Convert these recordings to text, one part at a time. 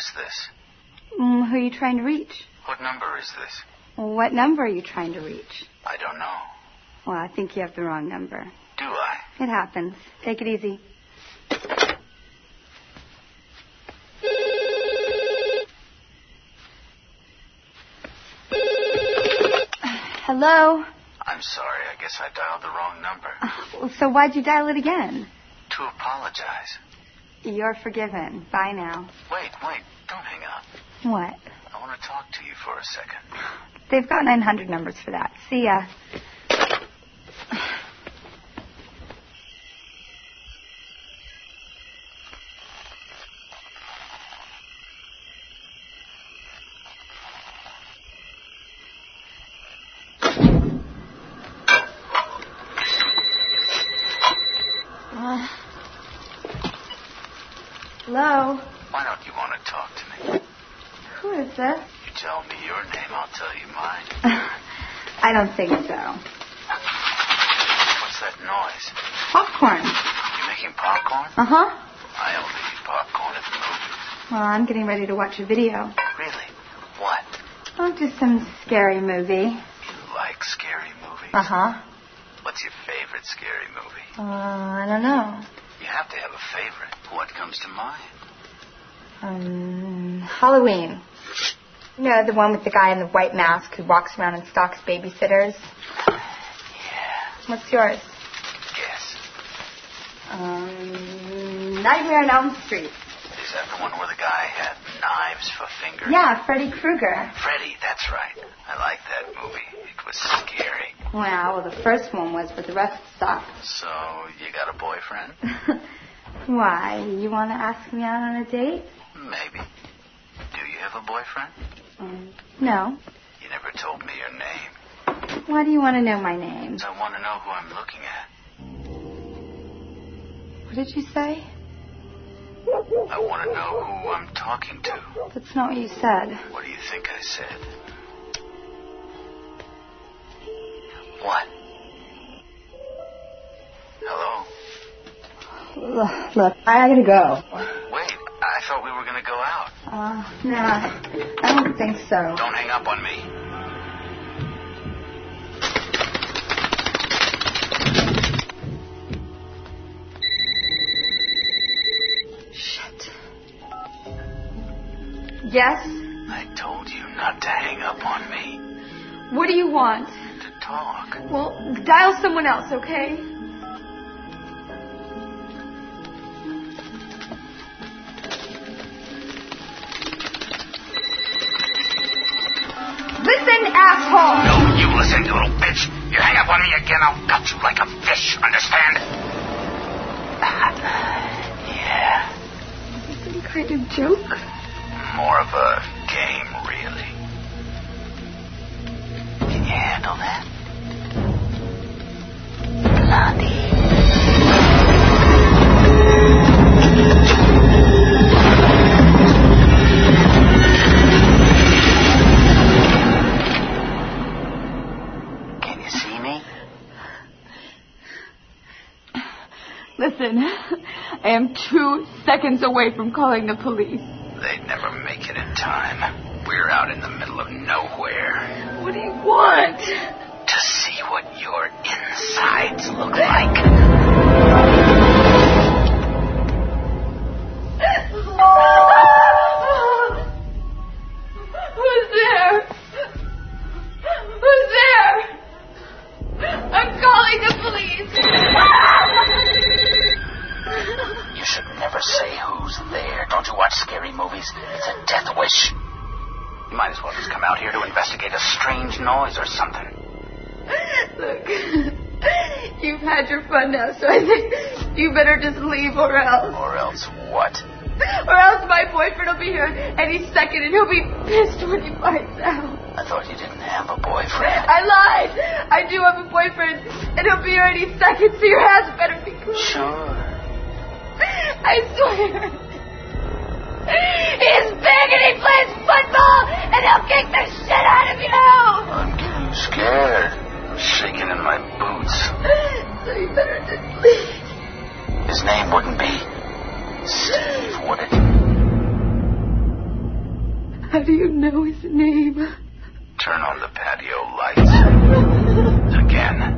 is this? Who are you trying to reach? What number is this? What number are you trying to reach? I don't know. Well, I think you have the wrong number. Do I? It happens. Take it easy. Hello? I'm sorry. I guess I dialed the wrong number. So why'd you dial it again? To apologize. You're forgiven. Bye now. Wait. Don't hang up. What? I want to talk to you for a second. They've got 900 numbers for that. See ya. Hello? Why don't you want to talk to me? Who is this? You tell me your name, I'll tell you mine. I don't think so. What's that noise? Popcorn. You making popcorn? Uh-huh. I only eat popcorn at the movies. Well, I'm getting ready to watch a video. Really? What? Oh, just some scary movie. You like scary movies? Uh-huh. What's your favorite scary movie? I don't know. You have to have a favorite. What comes to mind? Halloween. You know, the one with the guy in the white mask who walks around and stalks babysitters? Yeah. What's yours? Guess. Nightmare on Elm Street. Is that the one where the guy had knives for fingers? Yeah, Freddy Krueger. Freddy, that's right. I like that movie. It was scary. Well, the first one was, but the rest sucked. So, you got a boyfriend? Why? You want to ask me out on a date? Maybe. Do you have a boyfriend? No. You never told me your name. Why do you want to know my name? I want to know who I'm looking at. What did you say? I want to know who I'm talking to. That's not what you said. What do you think I said? What? Hello? Look, I gotta go. Wait, I thought we were going to go out. Nah, I don't think so. Don't hang up on me. Shit. Yes? I told you not to hang up on me. What do you want? To talk. Well, dial someone else, okay? Listen, asshole! No, you listen, you little bitch. You hang up on me again, I'll gut you like a fish, understand? Yeah. Is this some kind of joke? More of a game, really. Can you handle that? Blondie. Can you see me? Listen, I am 2 seconds away from calling the police. They'd never make it in time. We're out in the middle of nowhere. What do you want? To see what your insides look like. Who's there? Who's there? I'm calling the police. You should never say who's there. Don't you watch scary movies? It's a death wish. You might as well just come out here to investigate a strange noise or something. Look, you've had your fun now, so I think you better just leave or else. Or else what? Or else my boyfriend will be here any second and he'll be pissed when he finds out. I thought you didn't have a boyfriend. I lied. I do have a boyfriend and he'll be here any second, so your hands better be clean. Sure. I swear. He's big and he plays football and he'll kick the shit out of you. I'm getting scared. I'm shaking in my boots. So you better just leave. His name wouldn't be Steve, would it? How do you know his name? Turn on the patio lights. Again.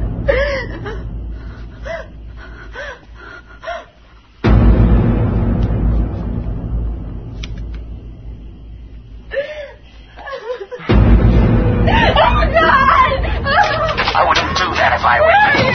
Oh, God! I wouldn't do that if I were you.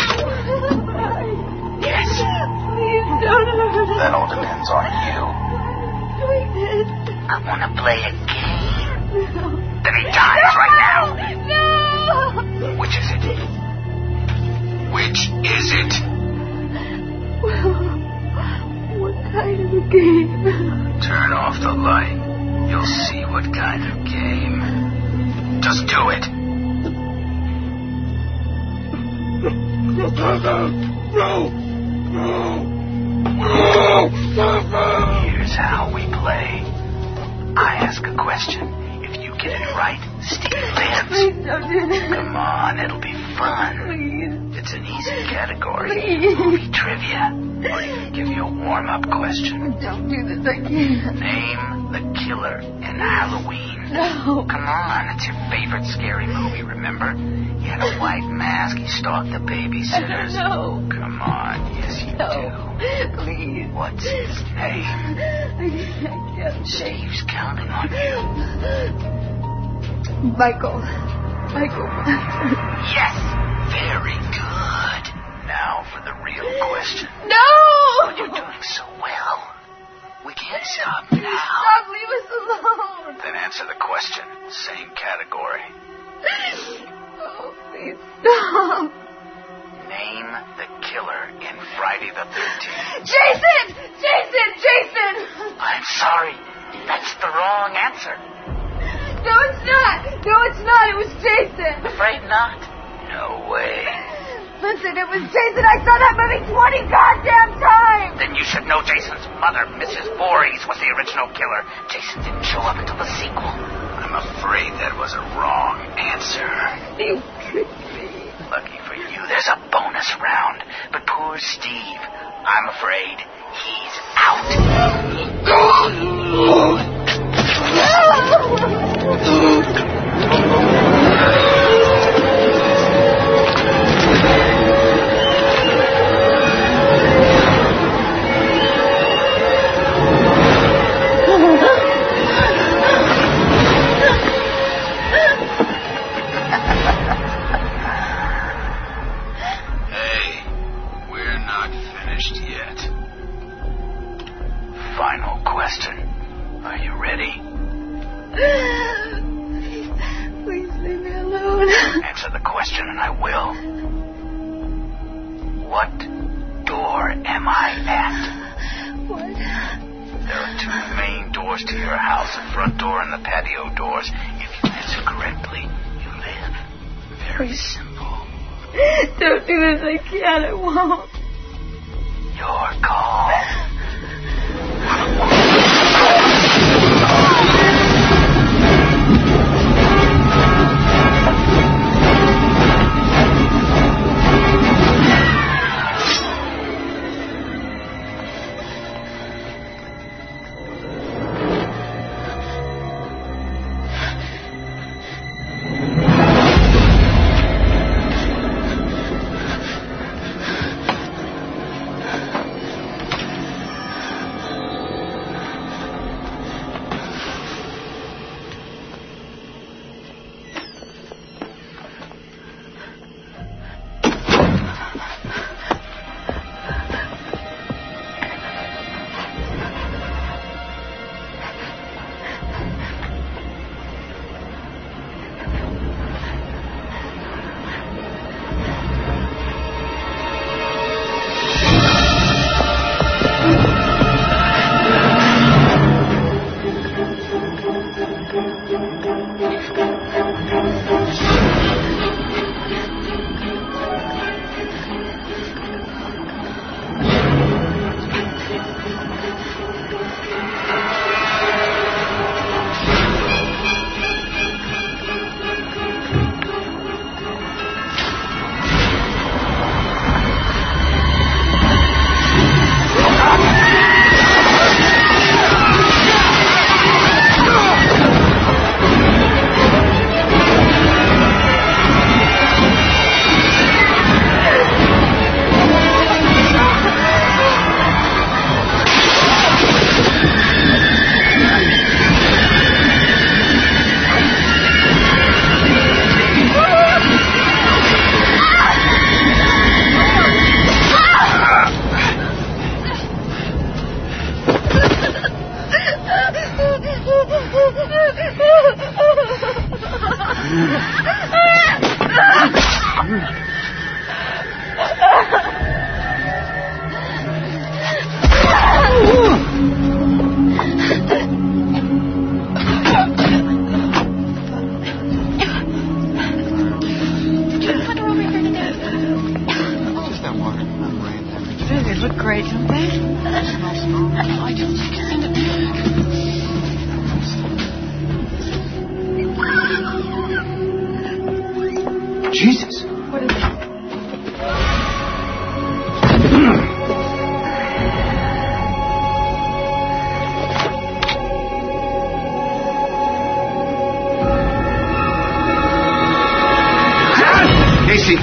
Yes. Please don't hurt him. That all depends on you. Please. I want to play a game. No. Then he dies right now. No! Which is it? Which is it? Well, what kind of a game? Turn off the light. You'll see what kind of game. Just do it. Here's how we play. I ask a question. If you get it right, Steve lives. Please don't do that. Come on, it'll be fun. Please. It's an easy category. Please. Movie trivia. Or even give you a warm-up question. Don't do this, I can't. Name the killer in Halloween. No. Come on, it's your favorite scary movie, remember? He had a white mask, he stalked the babysitters. No. Come on, yes you No. do. Please. What's his name? I can't. Steve's counting on you. Michael. Michael. Yes, very good. Now for the real question. No! You're doing so well. We can't stop now. Stop, leave us alone. Then answer the question. Same category. Oh, please stop. Name the killer in Friday the 13th. Jason! Jason! Jason! I'm sorry. That's the wrong answer. No, it's not. No, it's not. It was Jason. Afraid not? No way. Listen, it was Jason. I saw that movie 20 goddamn times. Then you should know Jason's mother, Mrs. Voorhees, was the original killer. Jason didn't show up until the sequel. I'm afraid that was a wrong answer. You tricked me. Lucky for you, there's a bonus round. But poor Steve, I'm afraid he's out. Final question. Are you ready? Please leave me alone. Answer the question and I will. What door am I at? What? There are two main doors to your house, the front door and the patio doors. If you answer correctly, you live. Very simple. Don't do this. I can't. I won't. Your call. afraid something. I just think it's in the bag. Jesus. What is it? Casey.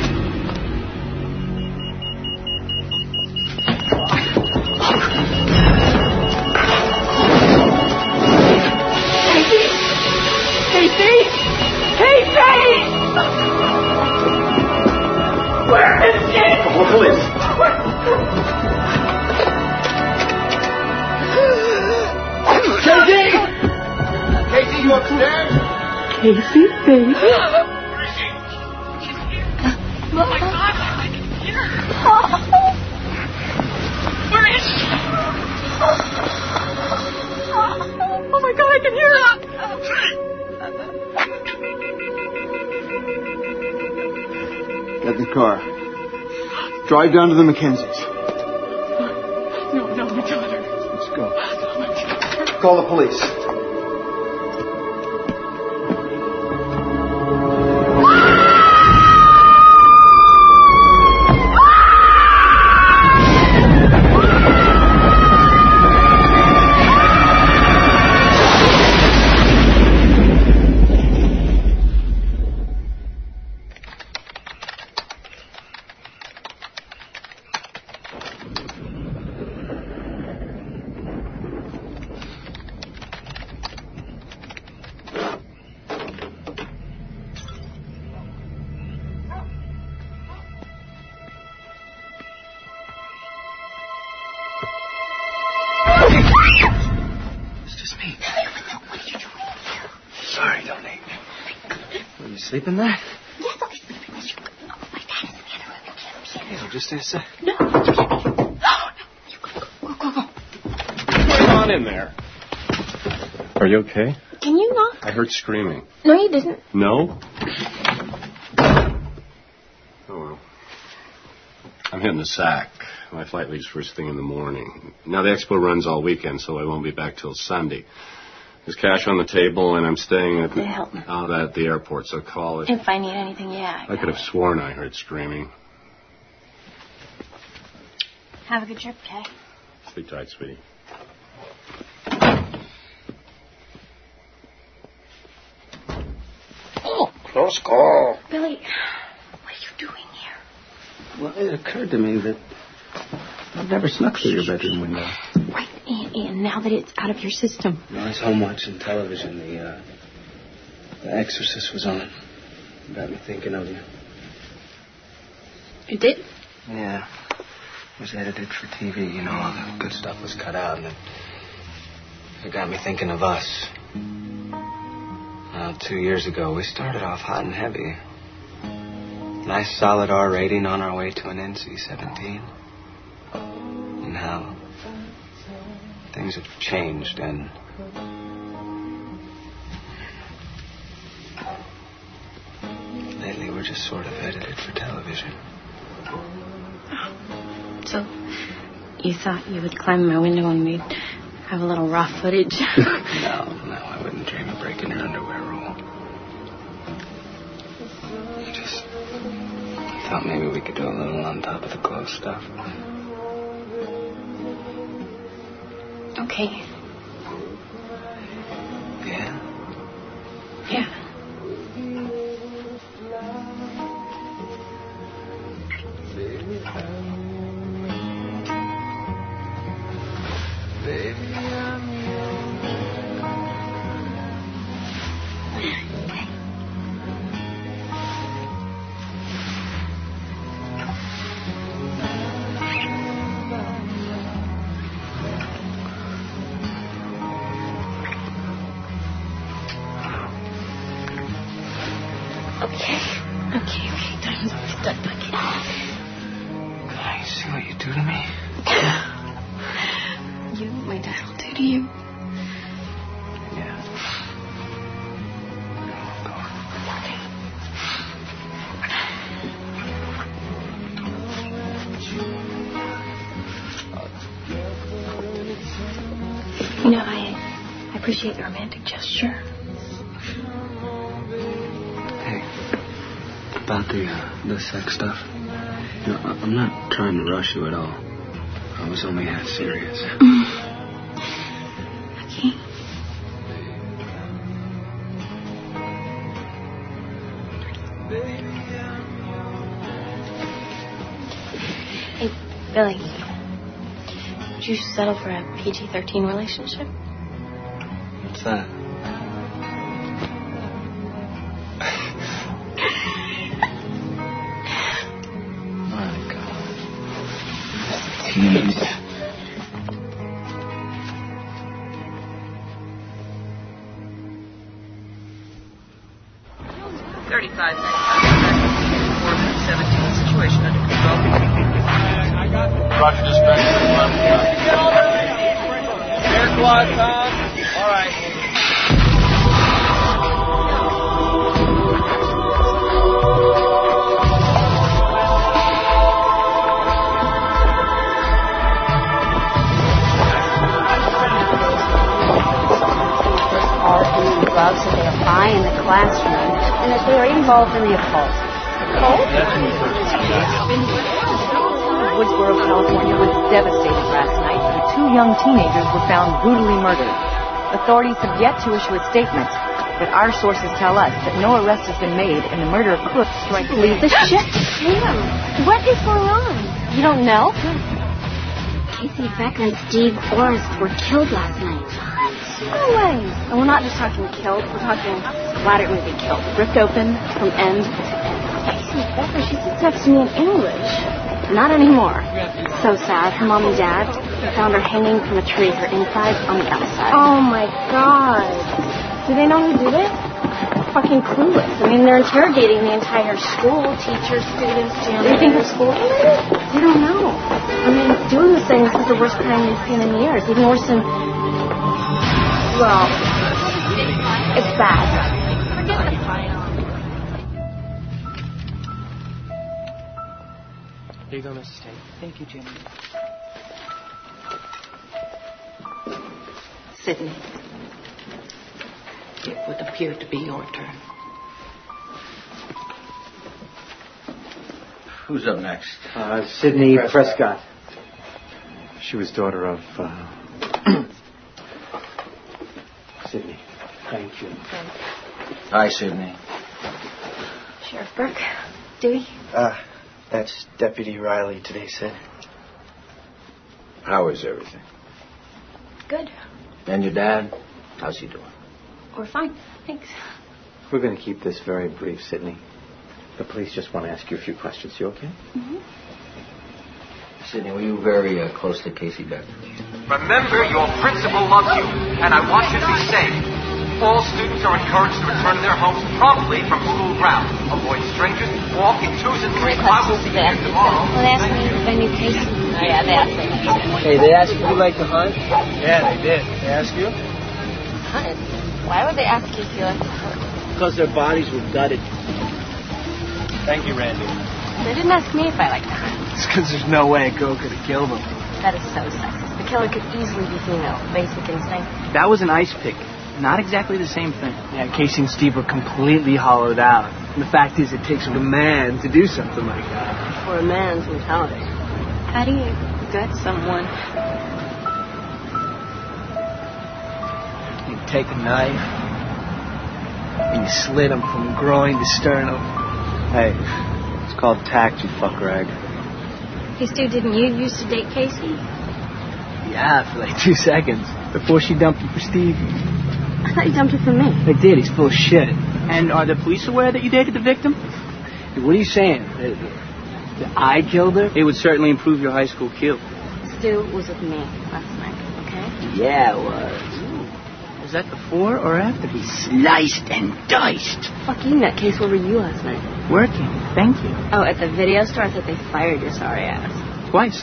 Casey, you upstairs? Casey, baby. Oh my God, I can hear her. Where is she? Oh my God, I can hear her. Get in the car. Drive down to the Mackenzies. No, my daughter. Let's go. No, my daughter. Call the police. Sleeping there? Yes, I'll be sleeping with you. Oh, my dad is in the other room. You can't Okay, I'll just stay a sec. No, you can't. No, you go. What's going on in there? Are you okay? Can you knock? I heard screaming. No, you didn't. No? Oh, well. I'm hitting the sack. My flight leaves first thing in the morning. Now, the expo runs all weekend, so I won't be back till Sunday. There's cash on the table, and I'm staying at the airport, so call it. If I need anything, yeah. I could have sworn I heard screaming. Have a good trip, Kay. Sleep tight, sweetie. Oh, close call. Billy, what are you doing here? Well, it occurred to me that I've never snuck through your bedroom window. Right, and now that it's out of your system. I was home watching television. The Exorcist was on. It got me thinking of you. You did? Yeah. It was edited for TV. You know, all the good stuff was cut out, and it got me thinking of us. 2 years ago, we started off hot and heavy. Nice solid R rating on our way to an NC-17. And how things have changed, and lately we're just sort of edited for television. So, you thought you would climb my window and we'd have a little raw footage? No, I wouldn't dream of breaking your underwear rule. I just thought maybe we could do a little on top of the clothes stuff. Okay. Yeah? Yeah. Okay. Time's almost done, Bucky. You see what you do to me? You, my dad will do to you. Yeah. appreciate the romantic gesture. Hey, about the sex stuff. You know, I'm not trying to rush you at all. I was only half serious. Okay. Hey, Billy. Would you settle for a PG-13 relationship? What's that? My God. Tease. Situation under control. Roger, dispatch. Air quad, Tom. All right. Gloves that they apply in the classroom, and that they are involved in the occult. Woodsboro, California was devastated last night when 2 young teenagers were found brutally murdered. Authorities have yet to issue a statement, but our sources tell us that no arrest has been made and the murder could strike police. The shit. Damn. What is going on? You don't know? Casey Becker and Steve Forrest were killed last night. No way. And we're not just talking killed, we're talking flagrantly be killed. Ripped open from end to end. Casey Becker, she said sex to me in English. Not anymore. So sad. Her mom and dad found her hanging from a tree, her inside on the outside. Oh my God. Do they know who did it? Fucking clueless. I mean, they're interrogating the entire school, teachers, students, Do you think the school committed it? I don't know. I mean, doing this thing, this is the worst crime we've seen in years. Even worse than... Well, it's bad. Forget the final. Here you go, Mrs. Tate. Thank you, Jimmy. Sydney, it would appear to be your turn. Who's up next? Sydney Prescott. She was daughter of, Sydney. Thank you. Hi, Sydney. Sheriff Burke, Dewey. That's Deputy Riley today, Sid. How is everything? Good. And your dad? How's he doing? We're fine. Thanks. We're going to keep this very brief, Sydney. The police just want to ask you a few questions. You okay? Mm-hmm. Sydney, were you very close to Casey Becker? Remember, your principal loves you, and I want you to be safe. All students are encouraged to return to their homes promptly from school grounds. Avoid strangers. Walk in 2s and 3s. I will see you tomorrow. Well, they asked me if I knew Casey. Oh, yeah, they asked me. Hey, they asked if you like to hunt? Yeah, they did. They asked you? Hunt? Why would they ask you if you like to hunt? Because their bodies were gutted. Thank you, Randy. They didn't ask me if I like to hunt. It's because there's no way a girl could have killed them. That is so sexist. The killer could easily be female. Basic instinct. That was an ice pick. Not exactly the same thing. Yeah, Casey and Steve were completely hollowed out. And the fact is, it takes a man to do something like that. For a man's mentality. How do you... Gut someone. You take a knife and you slit him from groin to sternum. Hey, it's called tact, you fuck rag. Hey, Stu, didn't you used to date Casey? Yeah, for like 2 seconds. Before she dumped him for Steve. I thought you dumped it for me. I did. He's full of shit. And are the police aware that you dated the victim? Hey, what are you saying? That I killed her? It would certainly improve your high school kill. Stu was with me last night, okay? Yeah, it was. Was that before or after he sliced and diced? Fuck you, nutcase. Where were you last night? Working. Thank you. Oh, at the video store? I thought they fired your sorry ass. Twice.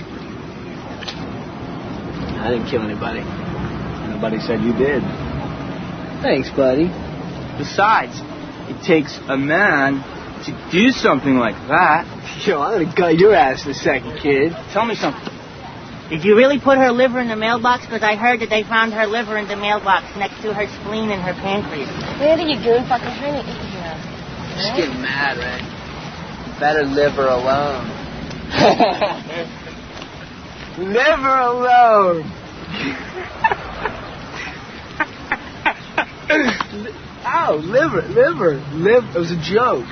I didn't kill anybody. Nobody said you did. Thanks, buddy. Besides, it takes a man to do something like that. Yo, I'm gonna gut your ass in a second, kid. Tell me something. Did you really put her liver in the mailbox? Because I heard that they found her liver in the mailbox next to her spleen and her pancreas. Randy, you goon fucking trying to eat here. Just getting mad, right? Better live her alone. Live her alone. Ow, liver. It was a joke.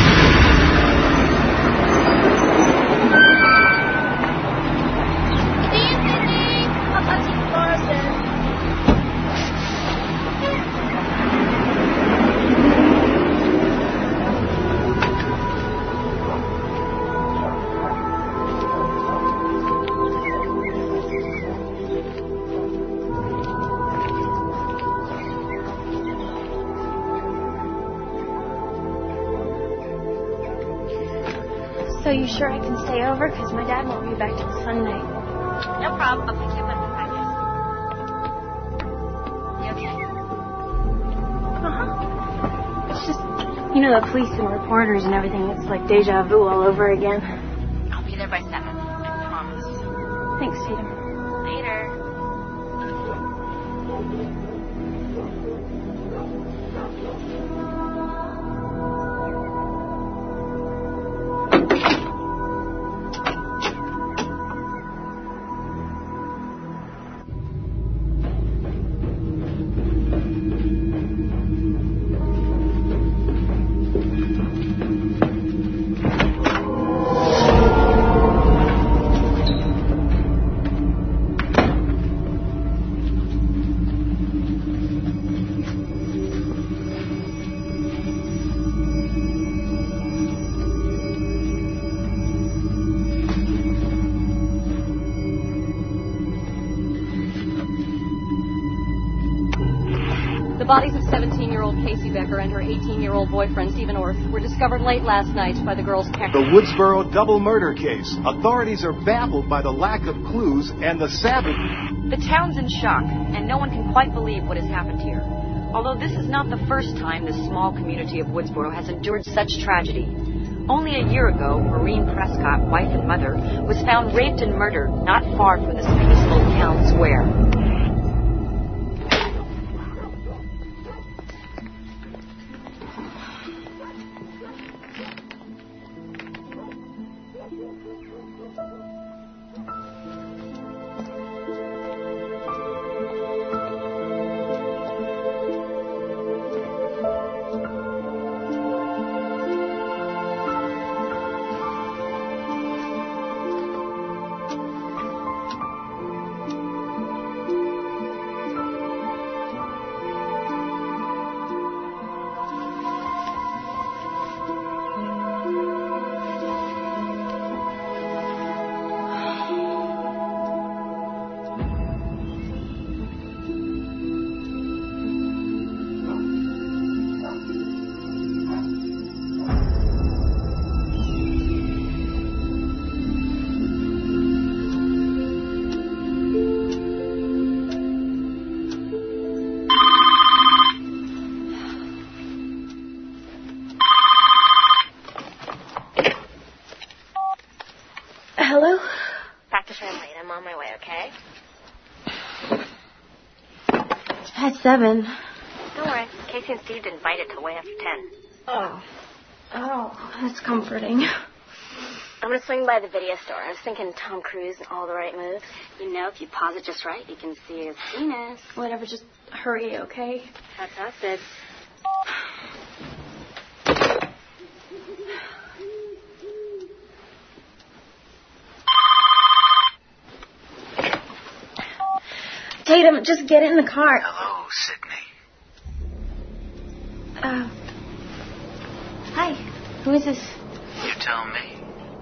So you sure I can stay over? Because my dad won't be back till Sunday. No problem. I'll pick you up at the You okay? Uh-huh. It's just, you know, the police and reporters and everything. It's like deja vu all over again. I'll be there by 7. I promise. Thanks, Tatum. Later. The bodies of 17-year-old Casey Becker and her 18-year-old boyfriend, Stephen Orth, were discovered late last night by the girls' parents. The Woodsboro double murder case. Authorities are baffled by the lack of clues and the savage... The town's in shock, and no one can quite believe what has happened here. Although this is not the first time this small community of Woodsboro has endured such tragedy. Only a year ago, Maureen Prescott, wife and mother, was found raped and murdered not far from this peaceful town square. Hello? Practice ran late. I'm on my way, okay? It's past 7. Don't worry. Casey and Steve didn't bite it till way after 10. Oh, that's comforting. I'm going to swing by the video store. I was thinking Tom Cruise and all the right moves. You know, if you pause it just right, you can see his penis. Whatever, just hurry, okay? That's us, Sid. Tatum, just get in the car. Hello, Sydney. Hi. Who is this? You tell me.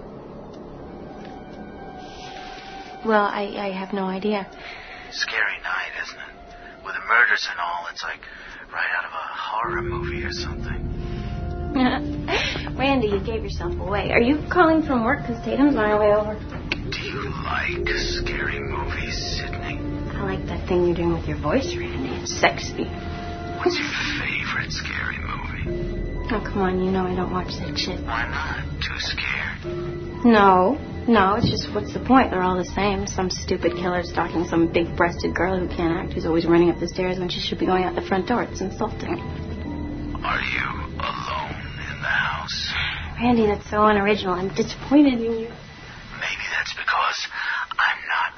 Well, I have no idea. Scary night, isn't it? With the murders and all, it's like right out of a horror movie or something. Randy, you gave yourself away. Are you calling from work? Because Tatum's on her way over. Do you like scary movies, Sydney? I like that thing you're doing with your voice, Randy. It's sexy. What's your favorite scary movie? Oh, come on. You know I don't watch that shit. Why not? Too scared? No. No, it's just, what's the point? They're all the same. Some stupid killer stalking some big-breasted girl who can't act, who's always running up the stairs when she should be going out the front door. It's insulting. Are you alone in the house? Randy, that's so unoriginal. I'm disappointed in you. Maybe that's because I'm not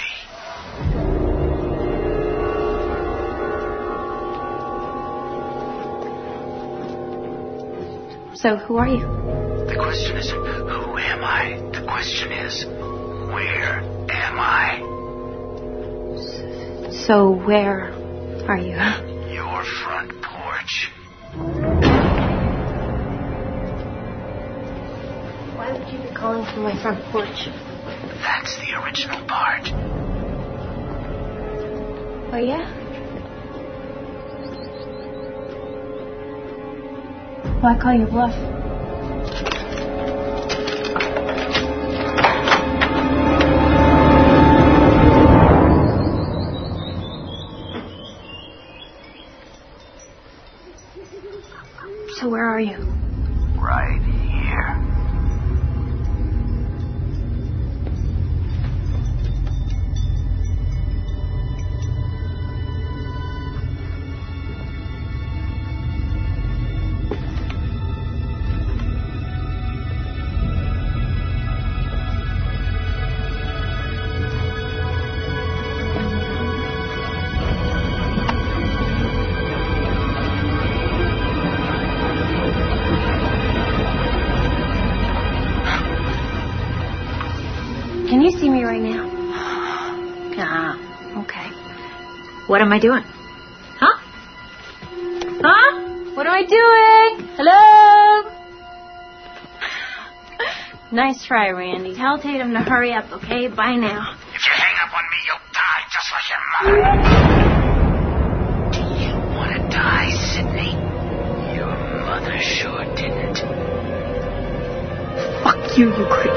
Randy. So, who are you? The question isn't, who am I? The question is, where am I? So, where are you? Your front porch. Why would you be calling from my front porch? That's the original part. Oh, yeah? Why call your bluff? So where are you? Right here. Can you see me right now? Okay. What am I doing? Huh? What am I doing? Hello? Nice try, Randy. Tell Tatum to hurry up, okay? Bye now. If you hang up on me, you'll die just like your mother. Do you want to die, Sidney? Your mother sure didn't. Fuck you, you creep.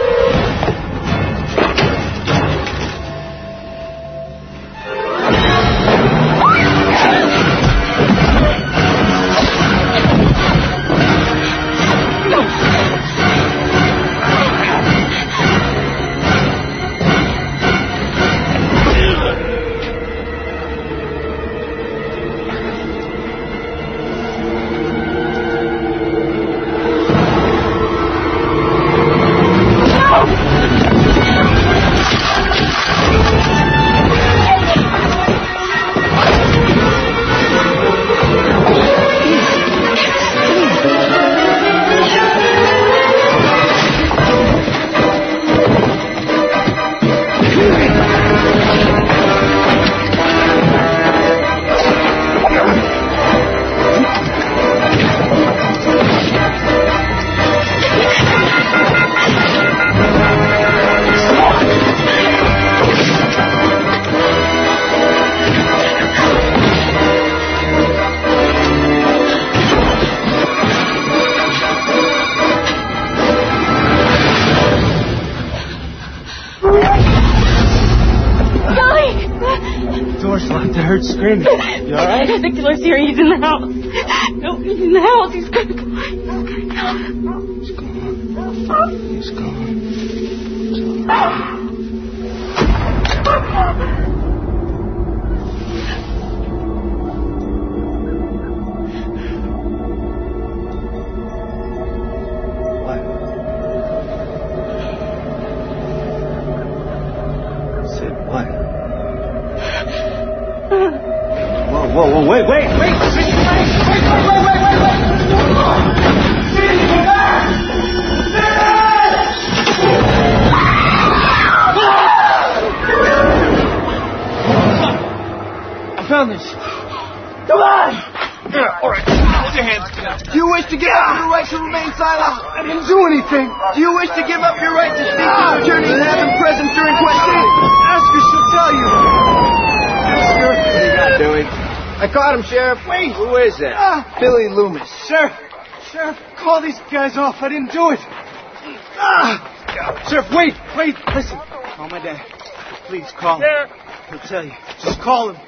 Screaming. You all right? I think Killer's here. He's in the house. No, he's in the house. He's gonna come. He's gone. Whoa, wait! I found this. Come on! All right, hold your hands. Do you wish to give up your right to remain silent? I didn't do anything. Do you wish to give up your right to speak to the attorney and have him present during questioning? Ask her, she'll tell you. Ask her. What are you not doing? I caught him, Sheriff. Wait. Who is that? Billy Loomis. Sheriff, call these guys off. I didn't do it. Sheriff, wait. Listen. Call my dad. Please call him. Sheriff. He'll tell you. Just call him.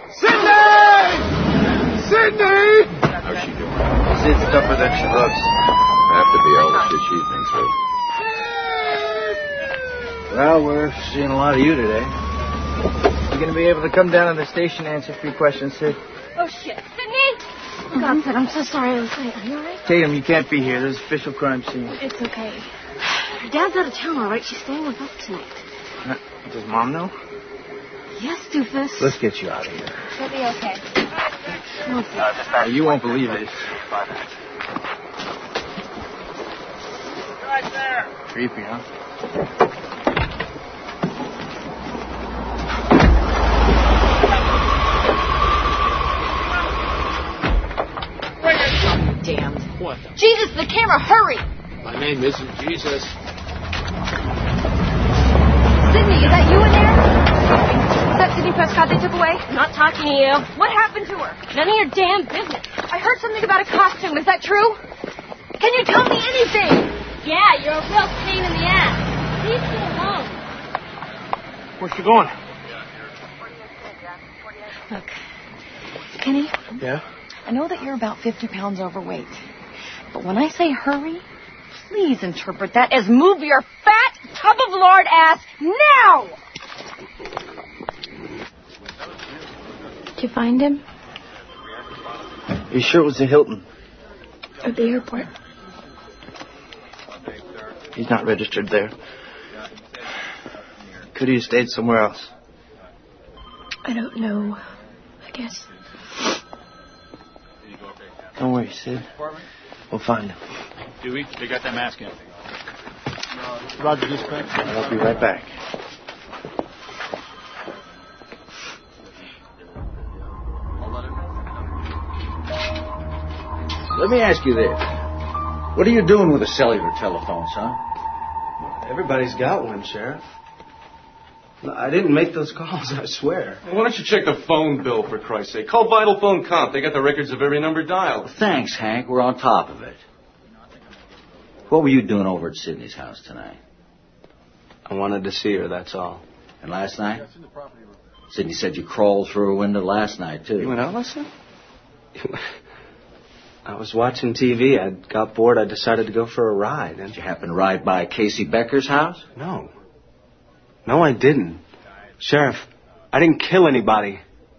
Sidney! How's she doing? Sid's tougher than she looks. I have to be all the shit she's been through. Well, we're seeing a lot of you today. You going to be able to come down to the station and answer a few questions, Sid? Oh, shit. Sydney! Oh, God, Sid, I'm so sorry I was late. Are you all right? Tatum, you can't be here. There's official crime scene. It's okay. Her dad's out of town, all right? She's staying with us tonight. Does Mom know? Yes, doofus. Let's get you out of here. She'll be okay. Come on, Sid. You won't believe it. Right there. Creepy, huh? Damned. What? Jesus, the camera, hurry! My name isn't Jesus. Sydney, is that you in there? Is that Sydney Prescott they took away? I'm not talking to you. What happened to her? None of your damn business. I heard something about a costume. Is that true? Can you tell me anything? Yeah, you're a real pain in the ass. Leave me alone. Where's she going? Look, Kenny, Yeah? I know that you're about 50 pounds overweight. But when I say hurry, please interpret that as move your fat tub of lard ass now! Did you find him? You sure it was the Hilton? At the airport? He's not registered there. Could he have stayed somewhere else? I don't know. I guess. Don't worry, Sid. We'll find him. Dewey, they got that mask in. Roger, dispatch. I'll be right back. Let me ask you this. What are you doing with a cellular telephone, son? Everybody's got one, Sheriff. I didn't make those calls, I swear. Well, why don't you check the phone bill, for Christ's sake? Call Vital Phone Comp. They got the records of every number dialed. Thanks, Hank. We're on top of it. What were you doing over at Sydney's house tonight? I wanted to see her, that's all. And last night? Sydney said you crawled through a window last night, too. You went out last night? I was watching TV. I got bored. I decided to go for a ride. Did you happen to ride by Casey Becker's house? No. No, I didn't. Sheriff, I didn't kill anybody.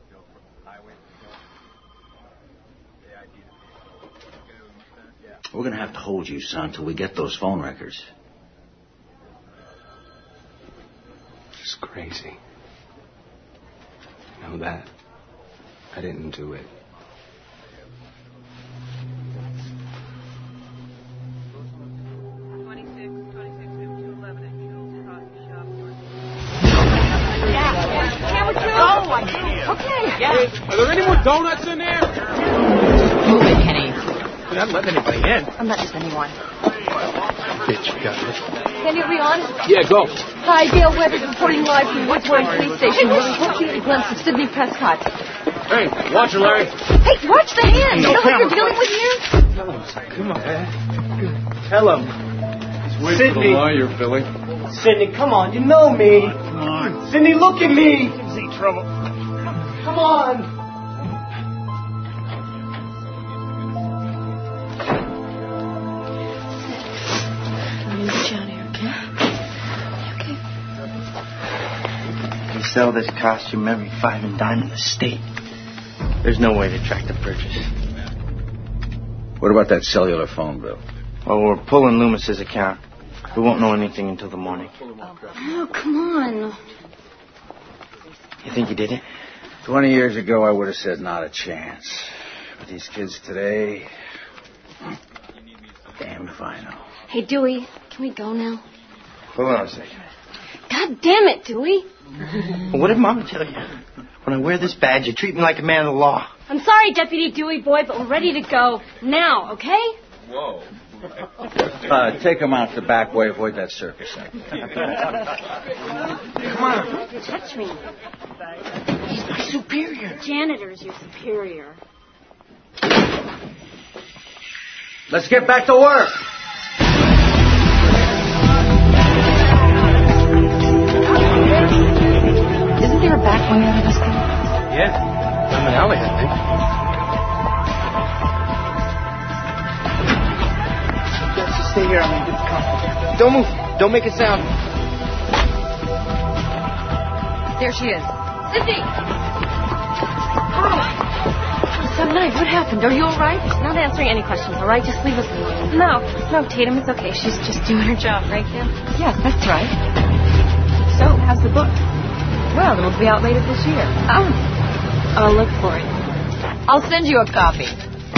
We're going to have to hold you, son, till we get those phone records. It's crazy. You know that? I didn't do it. Are there any more donuts in there? Move it, Kenny. You're not letting anybody in. I'm not just anyone. Bitch, got it. Kenny, are we on? Yeah, go. Hi, Dale Weathers reporting live from Woodsboro Police Station. We hope you get a glimpse of Sydney Prescott. Hey, watch her, Larry. Hey, watch the hand. No you know what you're camera. dealing with here? Come on. Tell him. Wait for the lawyer, Billy. Sydney, come on. You know me. Come on. Sydney, look at me. See trouble. Come on. I'm gonna get you out of here, okay? They sell this costume every 5 and dime in the state. There's no way to track the purchase. What about that cellular phone bill? Well, we're pulling Loomis's account. We won't know anything until the morning. Oh, come on. You think you did it? 20 years ago, I would have said not a chance. But these kids today, damn if I know. Hey, Dewey, can we go now? Hold on a second. God damn it, Dewey. Well, what did Mama tell you? When I wear this badge, you treat me like a man of the law. I'm sorry, Deputy Dewey boy, but we're ready to go now, okay? Whoa. Take them out the back way. Avoid that circus. Come on. Touch me. He's my superior. Janitor's your superior. Let's get back to work. Isn't there a back way out of this thing? Yeah. Down the alley, I think. Just stay here. I'm going to get the car. Don't move. Don't make a sound. There she is. Sissy! Some night. What happened? Are you all right? She's not answering any questions, all right? Just leave us alone. No, Tatum, it's okay. She's just doing her job, right, Kim? Yes, that's right. So, how's the book? Well, it'll be out later this year. I'll look for it. I'll send you a copy.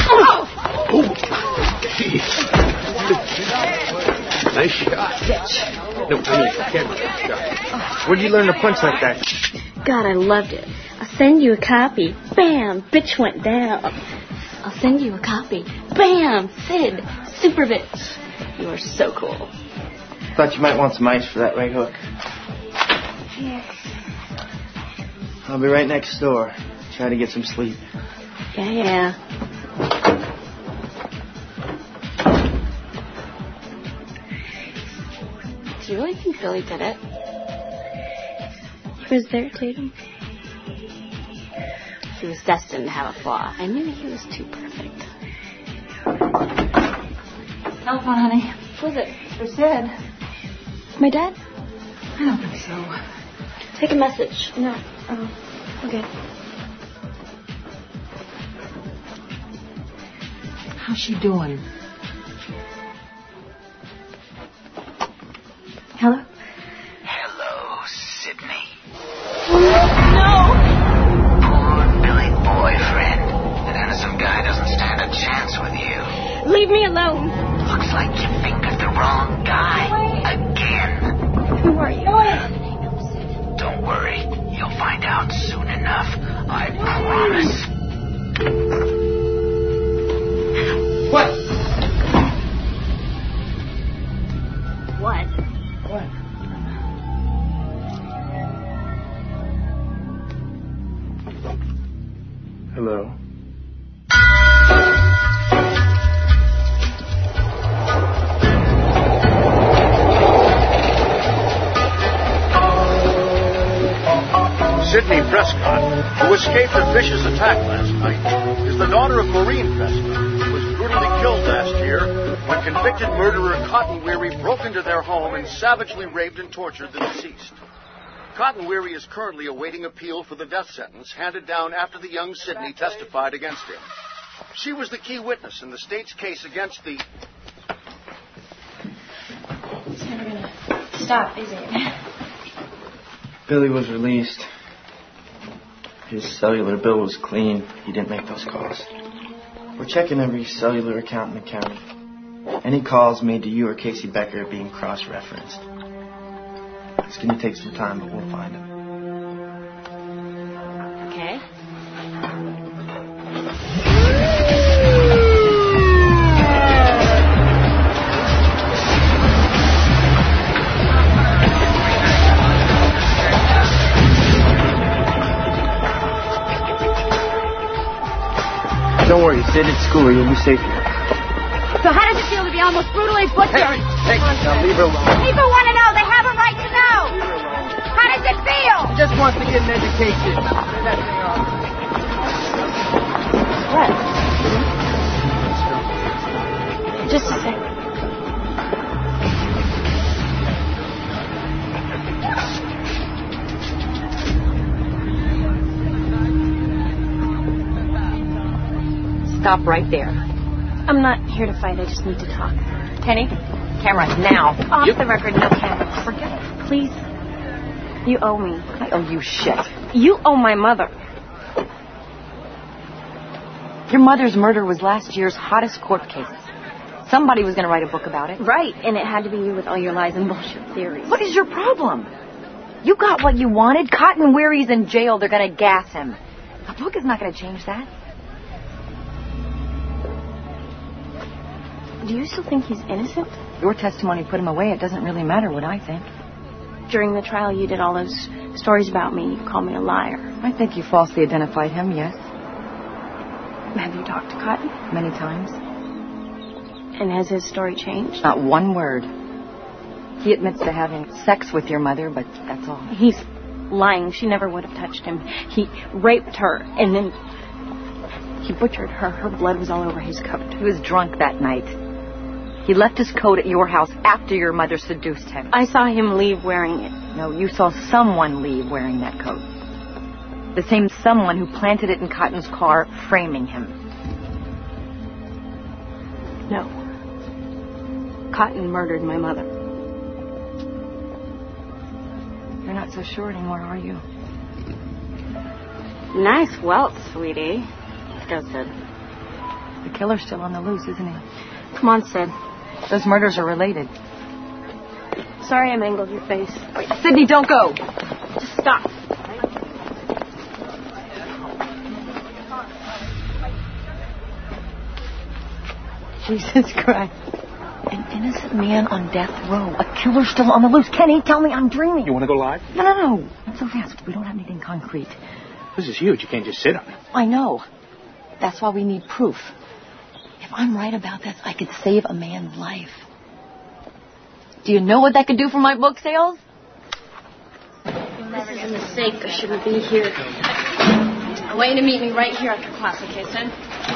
Nice shot. No, camera. Where'd you learn to punch like that? God, I loved it. I'll send you a copy. Bam! Bitch went down. I'll send you a copy. Bam! Sid. Super bitch. You are so cool. Thought you might want some ice for that right hook. I'll be right next door. Try to get some sleep. Yeah. Do you really think Billy did it? He was there, Tatum. He was destined to have a flaw. I knew he was too perfect. Telephone, honey. Who was it? For Sid. My dad? I don't think so. Take a message. No. Oh, okay. How's she doing? Hello? Hello, Sydney. No! Poor Billy boyfriend. That handsome guy doesn't stand a chance with you. Leave me alone. Looks like you fingered the wrong guy. Again. Who are you? Don't worry. You'll find out soon enough. I promise. What? What? Hello. Sydney Prescott, who escaped a vicious attack last night, is the daughter of Maureen Prescott, who was brutally killed last year when convicted murderer Cotton Weary broke into their home and savagely raped and tortured the deceased. Cotton Weary is currently awaiting appeal for the death sentence handed down after the young Sydney testified against him. She was the key witness in the state's case against the... It's never gonna stop, is it? Billy was released. His cellular bill was clean. He didn't make those calls. We're checking every cellular account in the county. Any calls made to you or Casey Becker are being cross-referenced. It's going to take some time, but we'll find him. Okay. Don't worry, Sid, at school, you'll be safe here. So how does it feel to be almost brutally butchered? Hey, now leave her alone. People want to know. They have a right to know. How does it feel? She just wants to get an education. What? Just a second. Stop right there. I'm not here to fight. I just need to talk. Kenny, camera now. Off the record, no cameras. Forget it. Please. You owe me. I owe you shit. You owe my mother. Your mother's murder was last year's hottest court case. Somebody was going to write a book about it. Right, and it had to be you with all your lies and bullshit theories. What is your problem? You got what you wanted. Cotton Weary's in jail. They're going to gas him. A book is not going to change that. Do you still think he's innocent? Your testimony put him away. It doesn't really matter what I think. During the trial, you did all those stories about me. You called me a liar. I think you falsely identified him, yes. Have you talked to Cotton? Many times. And has his story changed? Not one word. He admits to having sex with your mother, but that's all. He's lying. She never would have touched him. He raped her, and then he butchered her. Her blood was all over his coat. He was drunk that night. He left his coat at your house after your mother seduced him. I saw him leave wearing it. No, you saw someone leave wearing that coat. The same someone who planted it in Cotton's car, framing him. No. Cotton murdered my mother. You're not so sure anymore, are you? Nice welt, sweetie. Go, Sid. The killer's still on the loose, isn't he? Come on, Sid. Those murders are related. Sorry I mangled your face. Wait, Sydney, don't go. Just stop. Jesus Christ. An innocent man on death row. A killer still on the loose. Kenny, tell me I'm dreaming. You want to go live? No. Not so fast. We don't have anything concrete. This is huge. You can't just sit on it. I know. That's why we need proof. If I'm right about this, I could save a man's life. Do you know what that could do for my book sales? This is a mistake. I shouldn't be here. I want you to meet me right here after class, okay, son?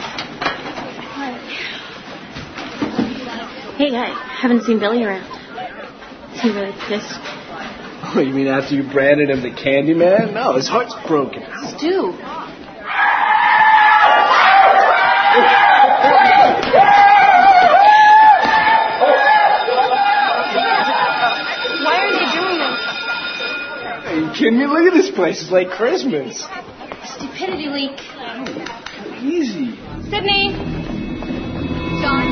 Hey, I haven't seen Billy around. Is he really pissed? Oh, you mean after you branded him the Candyman? No, his heart's broken. Stu. Why are they doing this? Are you kidding me? Look at this place. It's like Christmas. Stupidity leak. Oh, easy. Sydney. John.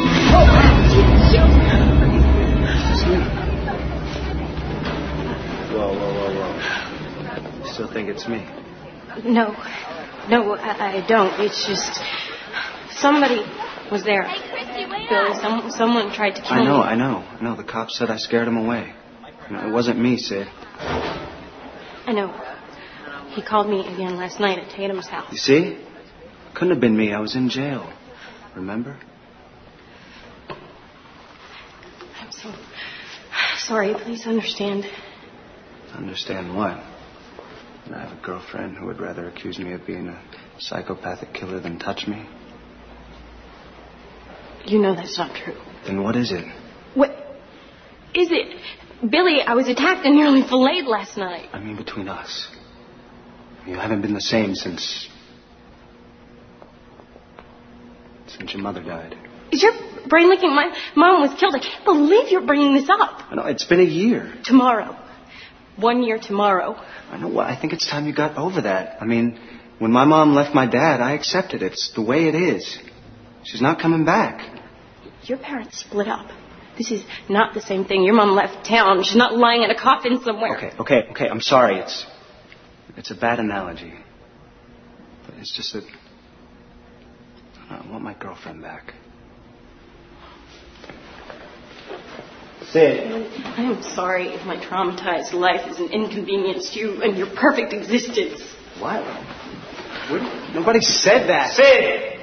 Whoa. You still think it's me? No, I don't. It's just somebody was there. Billy, someone tried to kill me. I know. The cops said I scared him away. It wasn't me, Sid. I know. He called me again last night at Tatum's house. You see? Couldn't have been me. I was in jail. Remember? I'm so sorry. Please understand. Understand what? And I have a girlfriend who would rather accuse me of being a psychopathic killer than touch me. You know that's not true. Then what is it? What is it? Billy, I was attacked and nearly filleted last night. I mean, between us. You haven't been the same since your mother died. Is your brain leaking? My mom was killed. I can't believe you're bringing this up. I know, it's been a year. Tomorrow. 1 year tomorrow. I know. I think it's time you got over that. I mean, when my mom left my dad, I accepted it. It's the way it is. She's not coming back. Your parents split up. This is not the same thing. Your mom left town. She's not lying in a coffin somewhere. Okay. I'm sorry. It's a bad analogy. But it's just that I want my girlfriend back. Sid. I am sorry if my traumatized life is an inconvenience to you and your perfect existence. What? Nobody said that. Sid!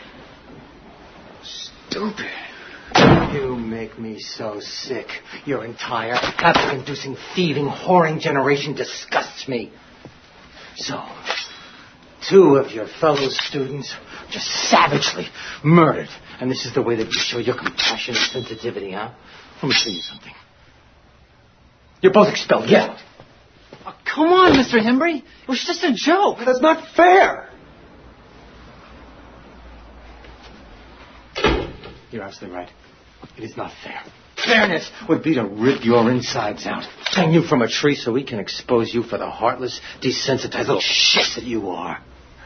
Stupid. You make me so sick. Your entire havoc-inducing, thieving, whoring generation disgusts me. So, 2 of your fellow students just savagely murdered. And this is the way that you show your compassion and sensitivity, huh? Let me show you something. You're both expelled. Get out. Oh, come on, Mr. Hembry. It was just a joke. That's not fair. You're absolutely right. It is not fair. Fairness would be to rip your insides out, hang you from a tree so we can expose you for the heartless, desensitized little shit that you are.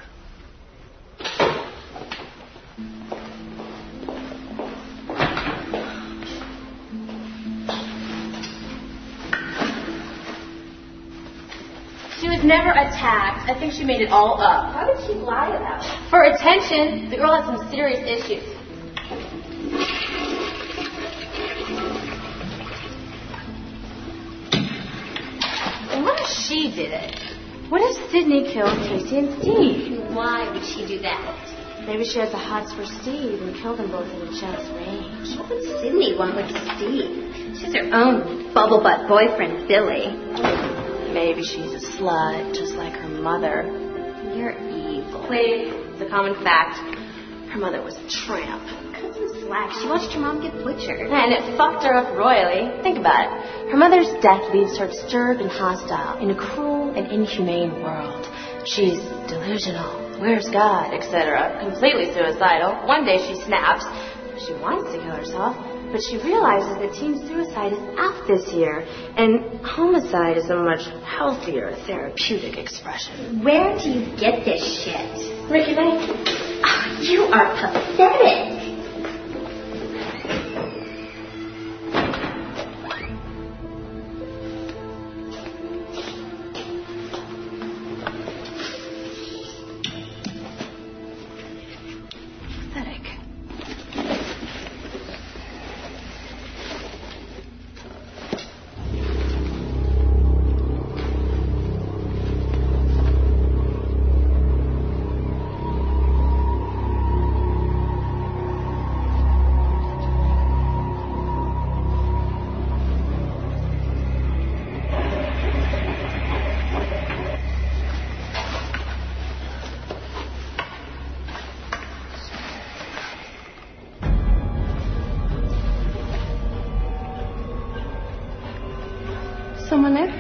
She was never attacked. I think she made it all up. How did she lie about it? For attention. The girl has some serious issues. What if she did it? What if Sydney killed Casey and Steve? Why would she do that? Maybe she has the hots for Steve and killed them both in a jealous rage. What would Sydney want with Steve? She has her own bubble butt boyfriend, Billy. Maybe she's a slut, just like her mother. You're evil. Wait, it's a common fact. Her mother was a tramp. Cousin slack. She watched her mom get butchered. And it fucked her up royally. Think about it. Her mother's death leaves her disturbed and hostile in a cruel and inhumane world. She's delusional. Where's God, etc. Completely suicidal. One day she snaps. She wants to kill herself, but she realizes that teen suicide is out this year, and homicide is a much healthier therapeutic expression. Where do you get this shit? Ricky Lake. Oh, you are pathetic. Someone there?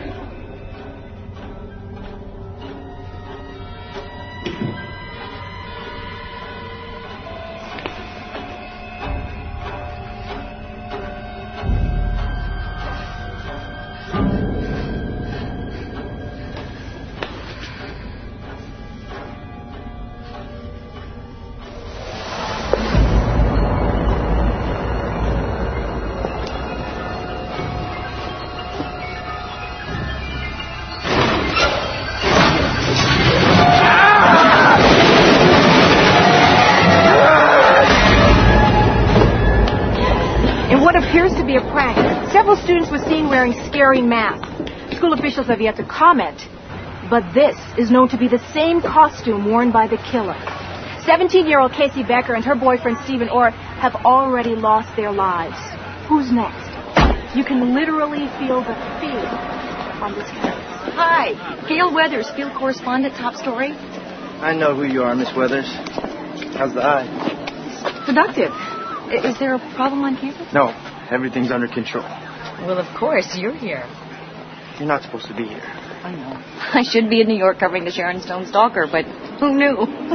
Appears to be a prank. Several students were seen wearing scary masks. School officials have yet to comment, but this is known to be the same costume worn by the killer. 17-year-old Casey Becker and her boyfriend Stephen Orr have already lost their lives. Who's next? You can literally feel the fear on this campus. Hi, Gail Weathers, field correspondent, Top Story. I know who you are, Miss Weathers. How's the eye? Productive. Is there a problem on campus? No, everything's under control. Well, of course, you're here. You're not supposed to be here. I know. I should be in New York covering the Sharon Stone stalker, but who knew?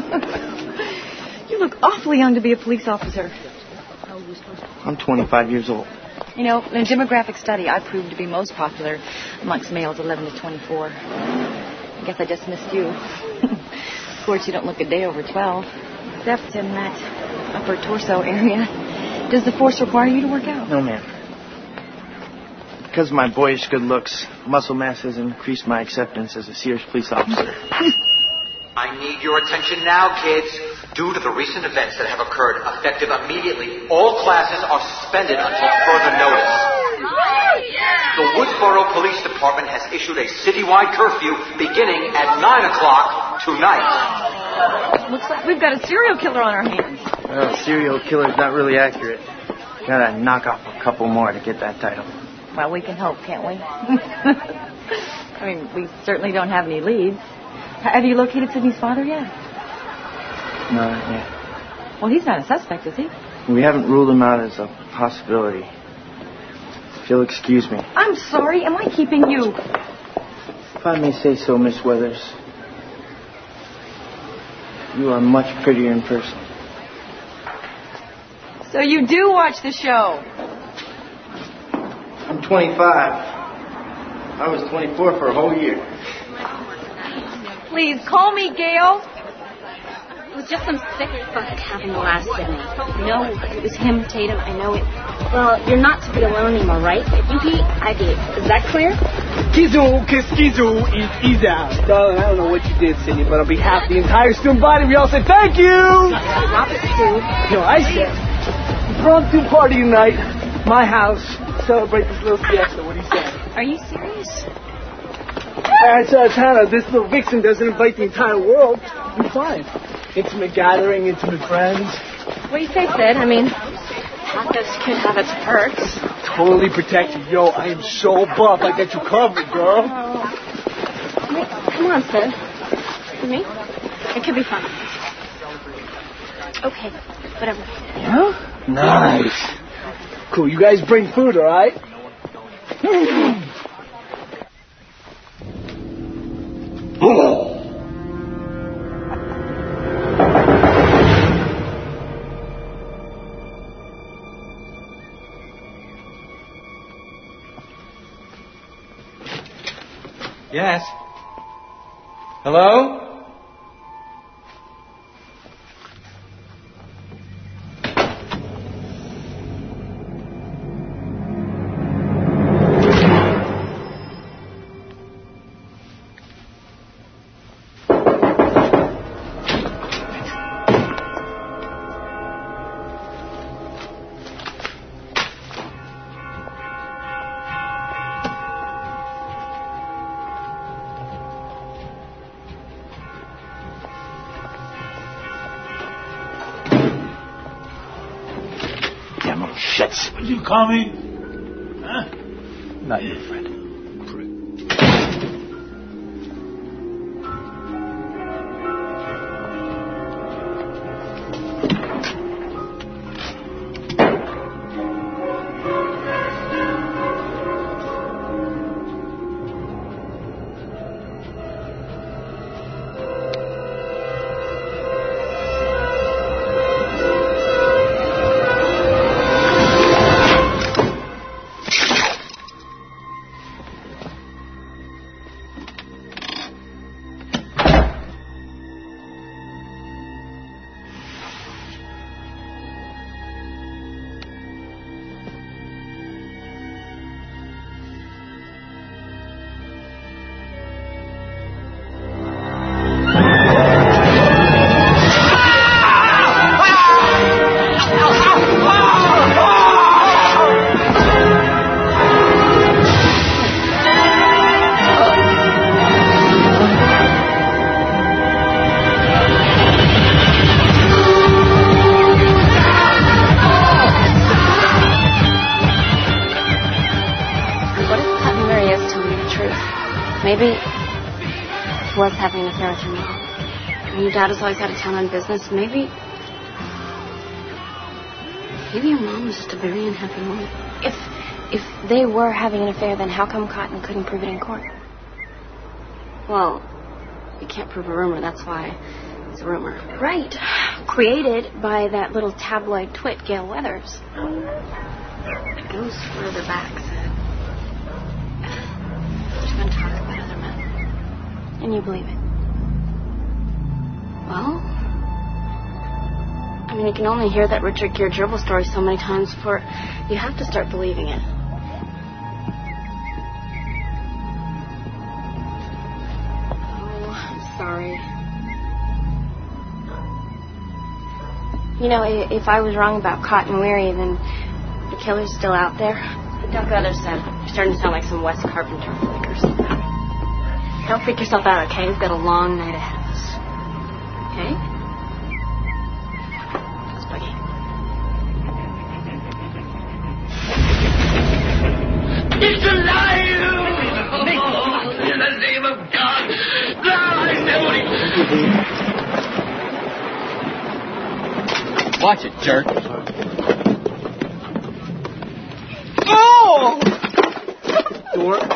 You look awfully young to be a police officer. I'm 25 years old. You know, in a demographic study, I proved to be most popular amongst males 11 to 24. I guess I just missed you. Of course, you don't look a day over 12, except in that upper torso area. Does the force require you to work out? No, ma'am. Because of my boyish good looks, muscle mass has increased my acceptance as a serious police officer. I need your attention now, kids. Due to the recent events that have occurred, effective immediately, all classes are suspended until further notice. The Woodsboro Police Department has issued a citywide curfew beginning at 9 o'clock tonight. Looks like we've got a serial killer on our hands. Well, serial killer's not really accurate. Gotta knock off a couple more to get that title. Well, we can hope, can't we? I mean, we certainly don't have any leads. Have you located Sydney's father yet? No, not yet. Well, he's not a suspect, is he? We haven't ruled him out as a possibility. If you'll excuse me. I'm sorry. Am I keeping you? If I may say so, Miss Weathers, you are much prettier in person. So you do watch the show? I'm 25. I was 24 for a whole year. Please, call me Gail. It was just some sick fuck happened to last Sydney. No, it was him, Tatum. I know it. Well, you're not to be alone anymore, right? If you eat, I eat. Is that clear? Kizu, Kiskizu, is out. Darling, I don't know what you did, Sydney, but on behalf of the entire student body, we all say thank you! Drop it, Stu. No, I said, impromptu party tonight, my house, celebrate this little fiesta. What do you say? Are you serious? Alright, so Hannah, this little vixen doesn't invite the entire world. You're fine. Intimate gathering, intimate friends. What do you say, Sid? I mean, tacos could have its perks. Totally protected. Yo, I am so buff. I got you covered, girl. Wait, come on, Sid. For me? It could be fun. Okay. Whatever. Yeah? Nice. Cool. You guys bring food, all right? Yes. Hello? Are you coming? Huh? Not your friend. Maybe he was having an affair with your mom. And your dad was always out of town on business. Maybe your mom was just a very unhappy woman. If they were having an affair, then how come Cotton couldn't prove it in court? Well, you can't prove a rumor. That's why it's a rumor. Right. Created by that little tabloid twit, Gail Weathers. It goes further back, Sid. She's been talking about other men. And you believe it. Well, I mean, you can only hear that Richard Gere gerbil story so many times before you have to start believing it. Oh, I'm sorry. You know, if I was wrong about Cotton Weary, then the killer's still out there. Doc Weathers said, you're starting to sound like some Wes Carpenter flick or something. Don't freak yourself out, okay? We've got a long night ahead of us. Okay? Let's boogie. It's alive! In the name of God! Watch it, jerk. Oh! Dork.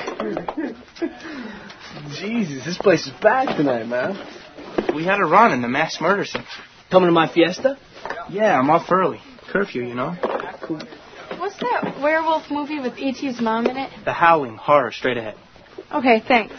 Jesus, this place is packed tonight, man. We had a run in the mass murder scene. Coming to my fiesta? Yeah, I'm off early. Curfew, you know. Cool. What's that werewolf movie with E.T.'s mom in it? The Howling, horror, straight ahead. Okay, thanks.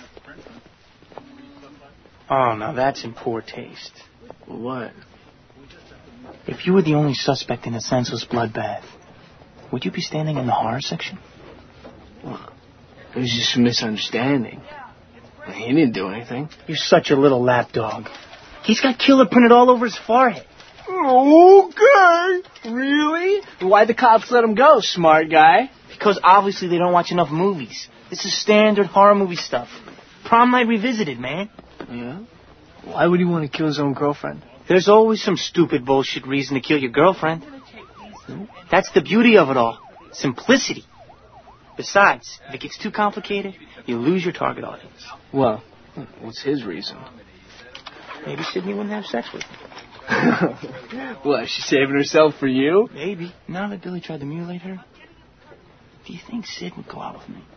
Oh, now that's in poor taste. What? If you were the only suspect in a senseless bloodbath, would you be standing in the horror section? Well, it was just a misunderstanding. He didn't do anything. You're such a little lapdog. He's got killer printed all over his forehead. Okay. Really? Why'd the cops let him go, smart guy? Because obviously they don't watch enough movies. This is standard horror movie stuff. Prom Night Revisited, man. Yeah? Why would he want to kill his own girlfriend? There's always some stupid bullshit reason to kill your girlfriend. That's the beauty of it all. Simplicity. Besides, if it gets too complicated, you lose your target audience. Well, what's his reason? Maybe Sidney wouldn't have sex with him. What, she's saving herself for you? Maybe. Now that Billy tried to mutilate her, do you think Sid would go out with me?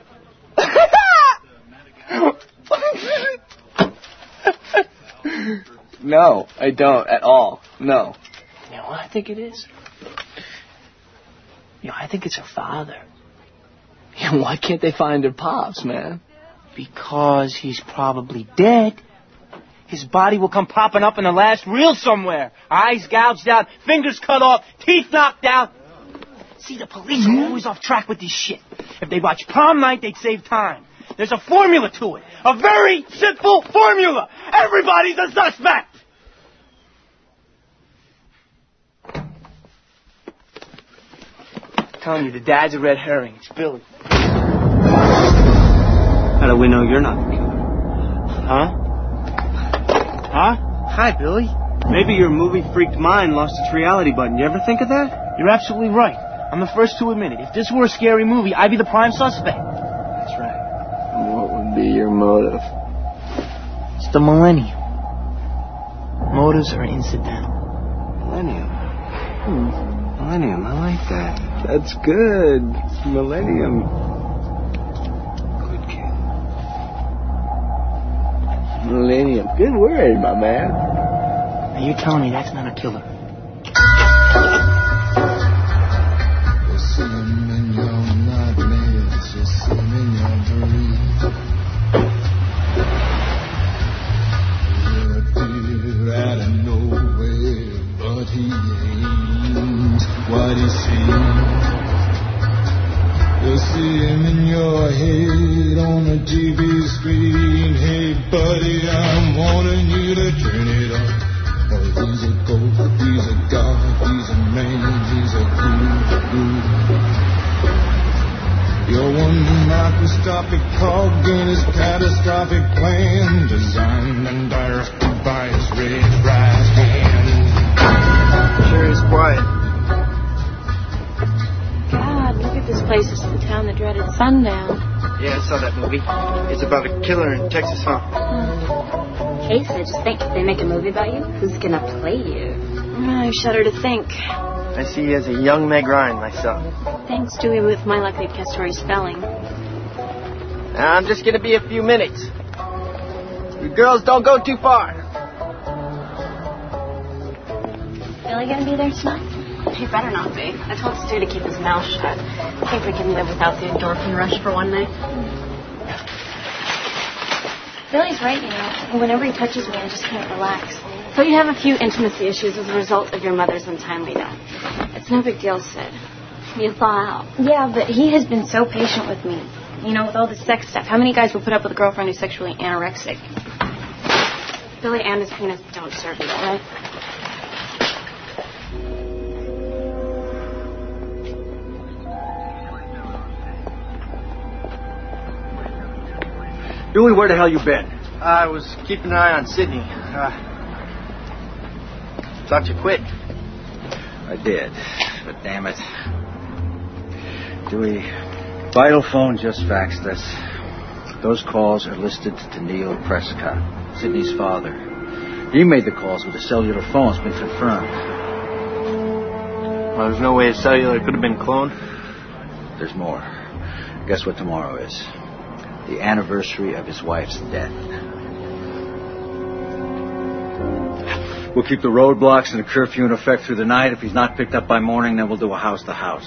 No, I don't at all. No. You know what I think it is? I think it's her father. Why can't they find her pops, man? Because he's probably dead. His body will come popping up in the last reel somewhere. Eyes gouged out, fingers cut off, teeth knocked out. See, the police are always off track with this shit. If they watch Prom Night, they'd save time. There's a formula to it. A very simple formula. Everybody's a suspect. I'm telling you, the dad's a red herring. It's Billy. How do we know you're not the killer? Huh? Huh? Hi, Billy. Maybe your movie-freaked mind lost its reality button. You ever think of that? You're absolutely right. I'm the first to admit it. If this were a scary movie, I'd be the prime suspect. That's right. And what would be your motive? It's the millennium. Motives are incidental. Millennium. Millennium, I like that. That's good. Millennium. Good kid. Millennium. Good word, my man. Now you're telling me that's not a killer? You see him in your nightmares. You see him in your dreams. He'll appear out of nowhere, but he ain't what he seems. You see him in your head on the TV screen. Hey, buddy, I'm warning you to turn it off. Oh, he's a ghost, he's a god, he's a man, he's a guru. You're one microscopic cog in his catastrophic plan, designed and directed by his red right hand. Sure is quiet. God, look at this place. It's the town that dreaded sundown. Yeah, I saw that movie. It's about a killer in Texas, huh? Case, I just think if they make a movie about you, who's gonna play you? I shudder to think. I see you as a young Meg Ryan myself. Thanks, Dewey, with my likely Castore spelling. I'm just gonna be a few minutes. You girls don't go too far. Billy gonna be there tonight? He better not be. I told Stu to keep his mouth shut. I think we can live without the endorphin rush for one night. Billy's right, you know. Whenever he touches me, I just can't relax. So you have a few intimacy issues as a result of your mother's untimely death. It's no big deal, Sid. You thaw out. Yeah, but he has been so patient with me. You know, with all the sex stuff. How many guys will put up with a girlfriend who's sexually anorexic? Billy and his penis don't serve you, right? Dewey, where the hell you been? I was keeping an eye on Sydney. Thought you quit. I did, but damn it. Dewey, Vital Phone just faxed us. Those calls are listed to Neil Prescott, Sydney's father. He made the calls with a cellular phone. It's been confirmed. Well, there's no way a cellular could have been cloned. There's more. Guess what tomorrow is? The anniversary of his wife's death. We'll keep the roadblocks and the curfew in effect through the night. If he's not picked up by morning, then we'll do a house-to-house.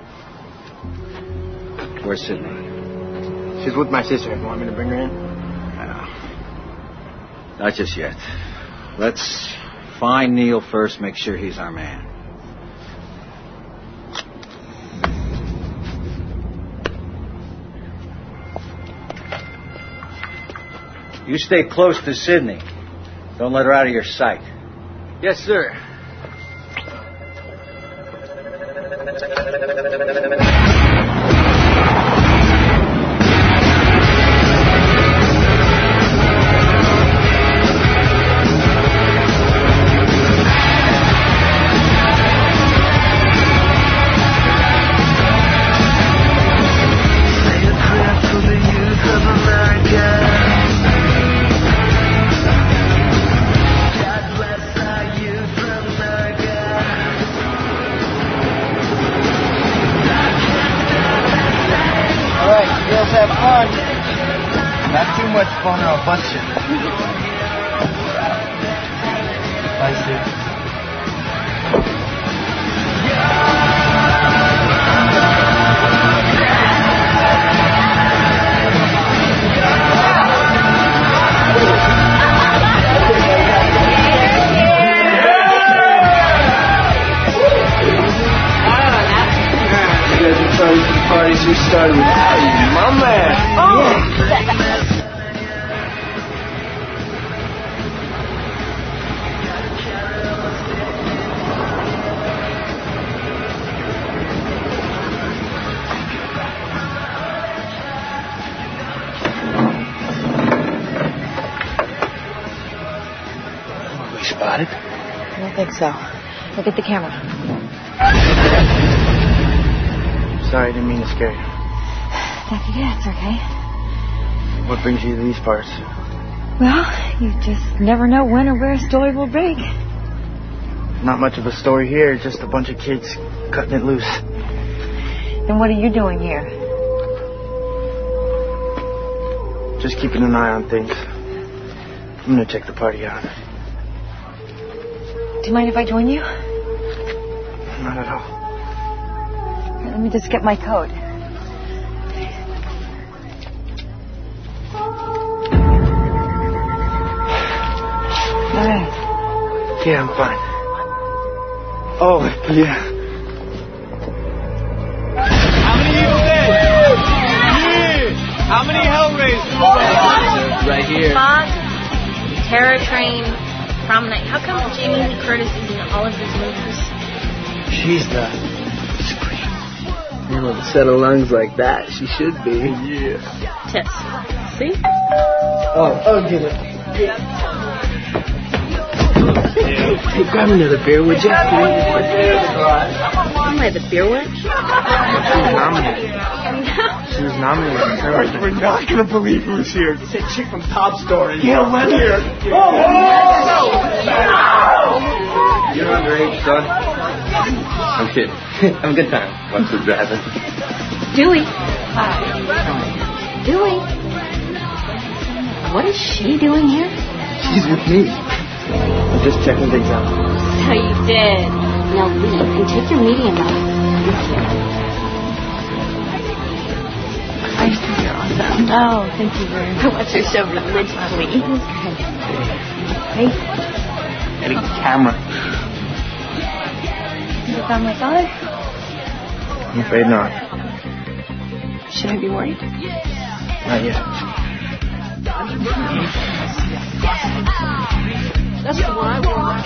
Where's Sydney? She's with my sister. You want me to bring her in? No. Not just yet. Let's find Neil first, make sure he's our man. You stay close to Sydney. Don't let her out of your sight. Yes, sir. God bless our youth. Not too much fun or I'll bust you. Bye, Sid. Parties we started with my man. We spotted? I don't think so. Look at the camera. Sorry, I didn't mean to scare you. Yeah, it's okay. What brings you to these parts? Well, you just never know when or where a story will break. Not much of a story here, just a bunch of kids cutting it loose. Then what are you doing here? Just keeping an eye on things. I'm gonna check the party out. Do you mind if I join you? Not at all. Let me just get my coat. All right. Yeah, I'm fine. Oh, yeah. How many people dead? How many Hellraisers? Right here. Fox, Terror Train, Prom Night. How come Jamie Lee Curtis is in all of these movies? She's the... You know, with a set of lungs like that, she should be. Yeah. Tess. See? Oh, get it. Hey, grab another beer, would you? Am I the beer witch? She was nominated. She was nominated. We're not going to believe who's here. It's a chick from Top Story. Gail Len here. You're underage, son. I'm kidding. Have a good time. What's the driving? Dewey. Dewey. What is she doing here? She's with me. I'm just checking things out. So you did. Now leave and take your medium out. I think you're awesome. Oh, thank you very much. You're so religiously. Hey. Getting the camera. You found my father? I'm afraid not. Should I be worried? Not yet. That's the one I want.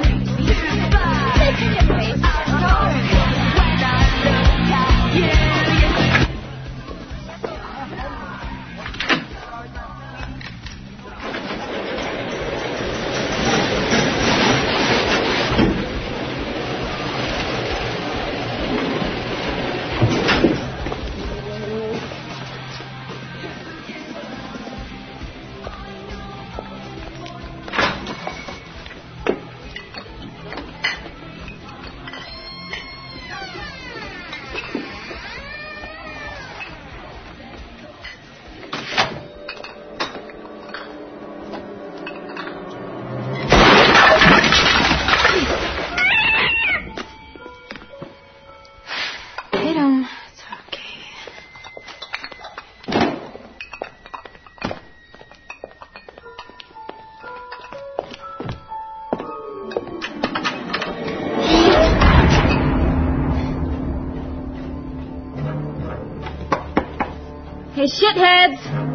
Hey, shitheads!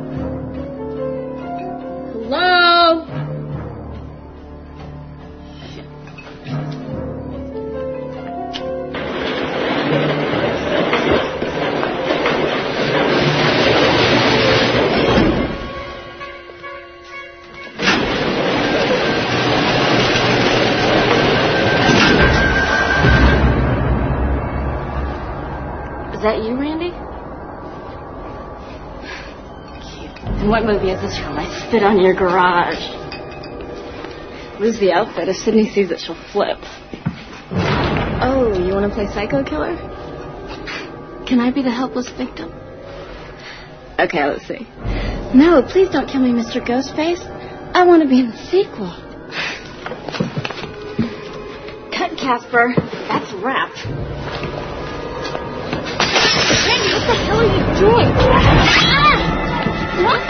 Hello? Is that you, Randy? In what movie is this from? I spit on your garage. Lose the outfit. If Sydney sees it, she'll flip. Oh, you want to play psycho killer? Can I be the helpless victim? Okay, let's see. No, please don't kill me, Mr. Ghostface. I want to be in the sequel. Cut, Casper. That's a wrap. Randy, what the hell are you doing? What?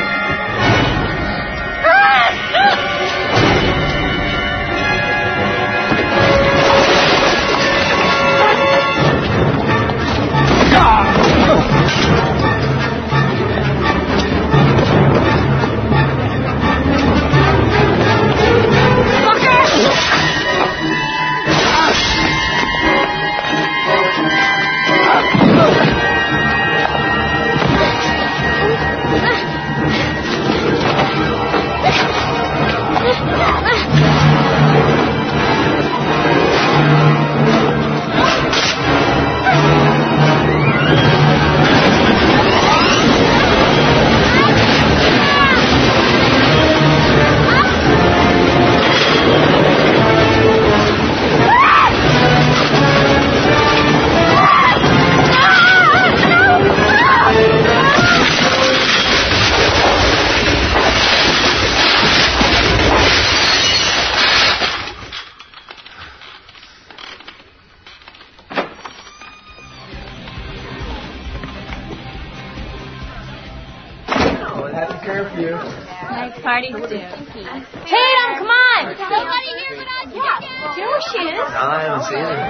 Nice party, Stu. Tatum, come on! Somebody here but us. Yeah, there she is. No, I haven't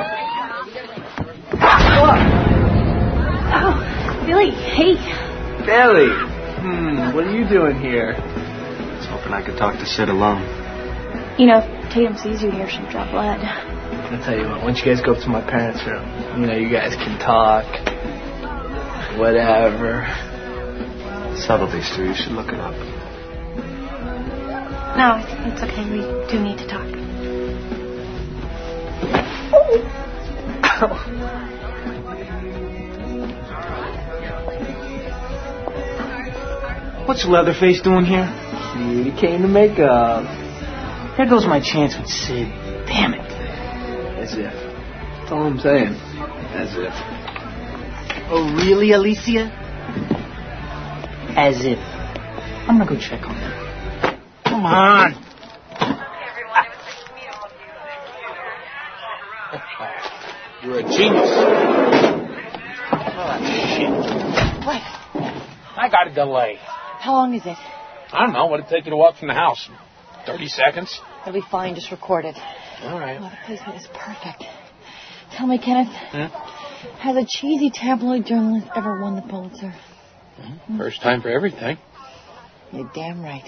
seen her. Oh, Billy, hey. Billy! What are you doing here? I was hoping I could talk to Sid alone. You know, if Tatum sees you here, she'll drop blood. I'll tell you what, once you guys go up to my parents' room, you guys can talk. Whatever. Subtlety, Stu. You should look it up. No, it's okay. We do need to talk. What's Leatherface doing here? He came to make up. There goes my chance with Sid. Damn it. As if. That's all I'm saying. As if. Oh, really, Alicia? As if. I'm gonna go check on them. Come on. You're a genius. Oh, shit. What? I got a delay. How long is it? I don't know. What'd it take you to walk from the house? 30 seconds? It'll be fine. Just record it. All right. Oh, the placement is perfect. Tell me, Kenneth, has a cheesy tabloid journalist ever won the Pulitzer? First time for everything. You're damn right.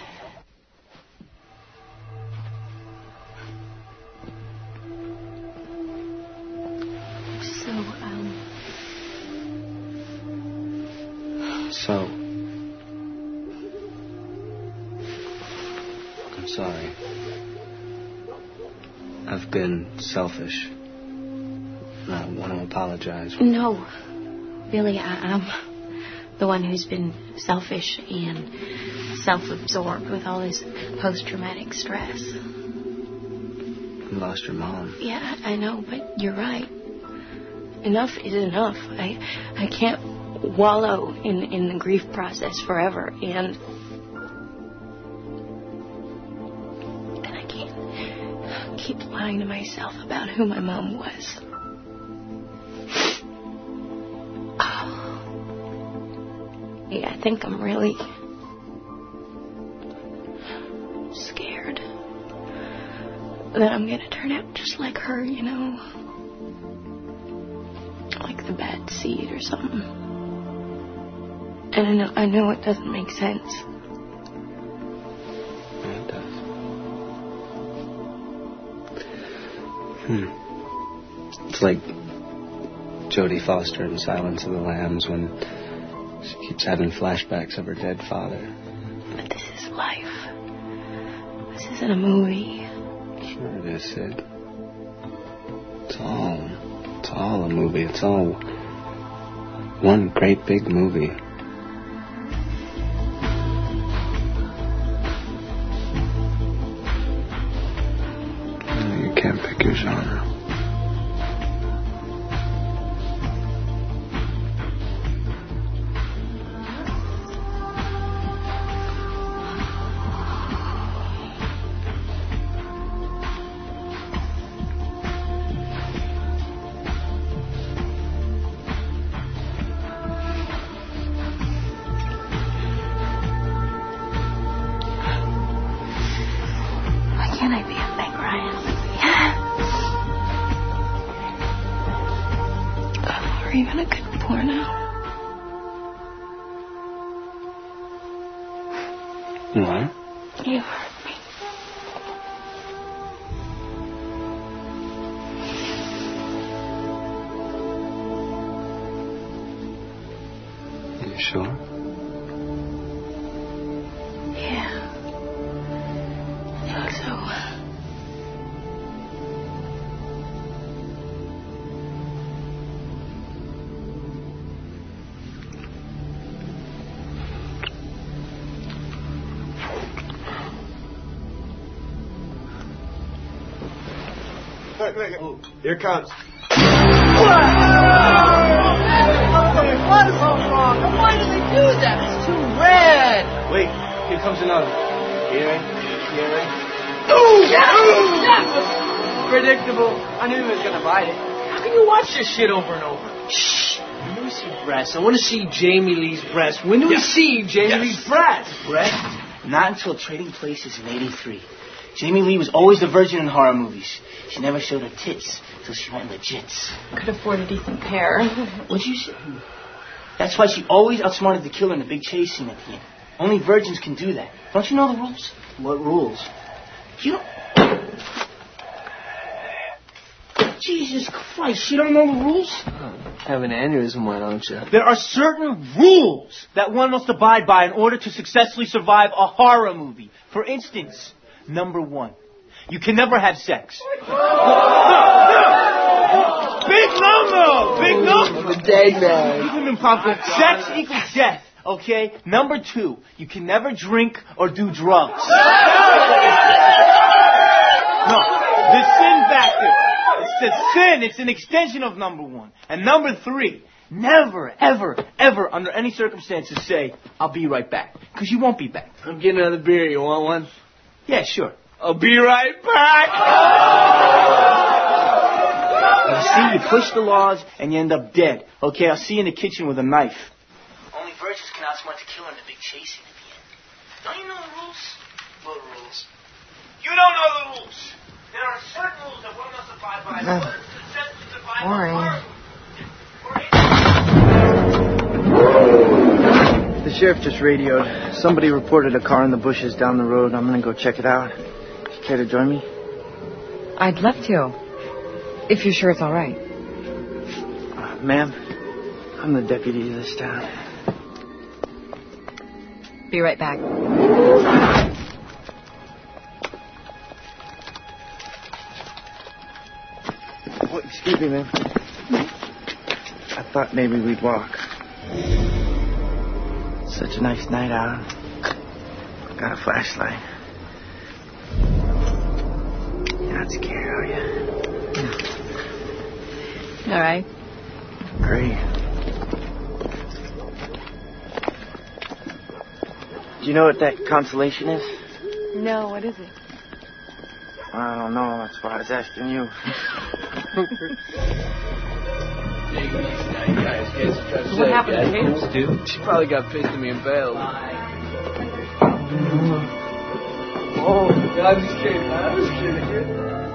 So, I'm sorry. I've been selfish. I want to apologize. No, Billy, I'm the one who's been selfish and self-absorbed with all this post-traumatic stress. You lost your mom. Yeah, I know, but you're right. Enough is enough. I can't wallow in the grief process forever, and I can't keep lying to myself about who my mom was. I think I'm really scared that I'm gonna turn out just like her, like the bad seed or something. And I know it doesn't make sense. It does. It's like Jodie Foster in Silence of the Lambs when she keeps having flashbacks of her dead father. But this is life. This isn't a movie. Sure it is, Sid. It's all a movie. It's all one great big movie. You can't pick your genre. really be a thing, Ryan. Or even a good porno. What? You hurt me. You sure? Yeah. I think so. Here comes. What is so wrong? Why do they do that? It's too red. Wait, here comes another. Hearing. Predictable. I knew he was gonna bite it. How can you watch this shit over and over? Shh. When do we see breasts? I want to see Jamie Lee's breasts. When do we see Jamie Lee's breasts? Brett, not until Trading Places in '83. Jamie Lee was always the virgin in horror movies. She never showed her tits until she went legits. Could afford a decent pair. What'd you say? That's why she always outsmarted the killer in the big chase scene at the end. Only virgins can do that. Don't you know the rules? What rules? You don't... Jesus Christ, you don't know the rules? Have an aneurysm, why don't you? There are certain rules that one must abide by in order to successfully survive a horror movie. For instance, number 1, you can never have sex. Big no-no! Big no! The dead man. Even in popcorn, sex equals death. Okay? Number 2, you can never drink or do drugs. No, the sin factor. It's a sin. It's an extension of number 1. And number 3, never, ever, ever, under any circumstances say, I'll be right back. Because you won't be back. I'm getting another beer. You want one? Yeah, sure. I'll be right back. You see, you push the laws and you end up dead. Okay, I'll see you in the kitchen with a knife. Only virgins can outsmart the killer in the big chase scene at the end. Don't you know the rules? What rules? You don't know the rules. There are certain rules that one must abide by in order to successfully survive a horror. The sheriff just radioed. Somebody reported a car in the bushes down the road. I'm gonna go check it out. You care to join me? I'd love to. If you're sure it's all right. Ma'am, I'm the deputy of this town. Be right back. Oh, excuse me, ma'am. I thought maybe we'd walk. Such a nice night out. Got a flashlight. You're not scared, are you? All right. Great. Do you know what that constellation is? No, what is it? I don't know. That's why I was asking you. What happened to Tatum? Dude, she probably got pissed at me and bailed. Oh, yeah, I'm just kidding, man. I'm just kidding.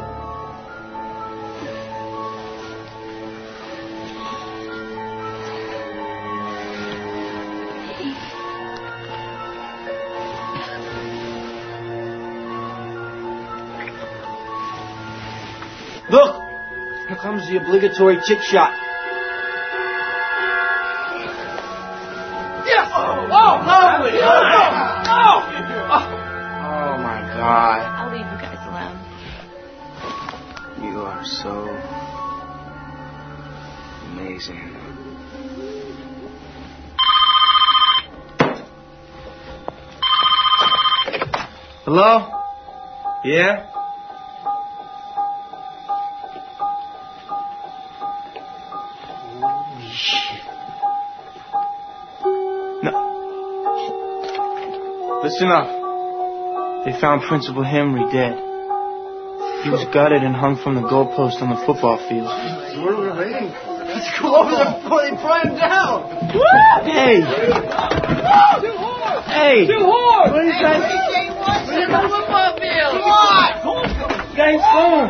Look! Here comes the obligatory chick shot. Yes! Oh, lovely! Oh my God. I'll leave you guys alone. You are so amazing. Hello? Yeah? Holy shit. No. Listen up. They found Principal Henry dead. He was gutted and hung from the goalpost on the football field. So what are we waiting for? Let's go over there before they pry him down. Hey! Hey! Too hard! What are you trying to... We're in the football field! Come on! guy's phone.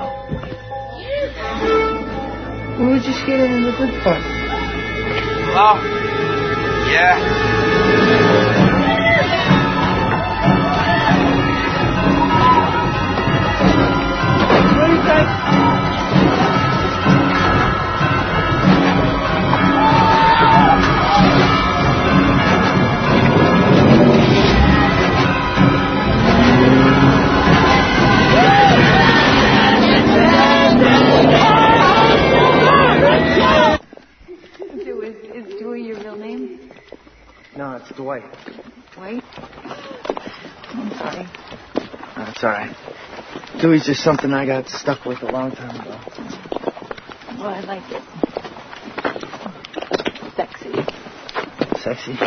We'll just get it in the good part. Hello? Yeah? What is that? Is Dewey your real name? No, it's Dwight. Dwight? I'm sorry. That's all right. Dewey's just something I got stuck with a long time ago. Well, I like it. Sexy. Sexy?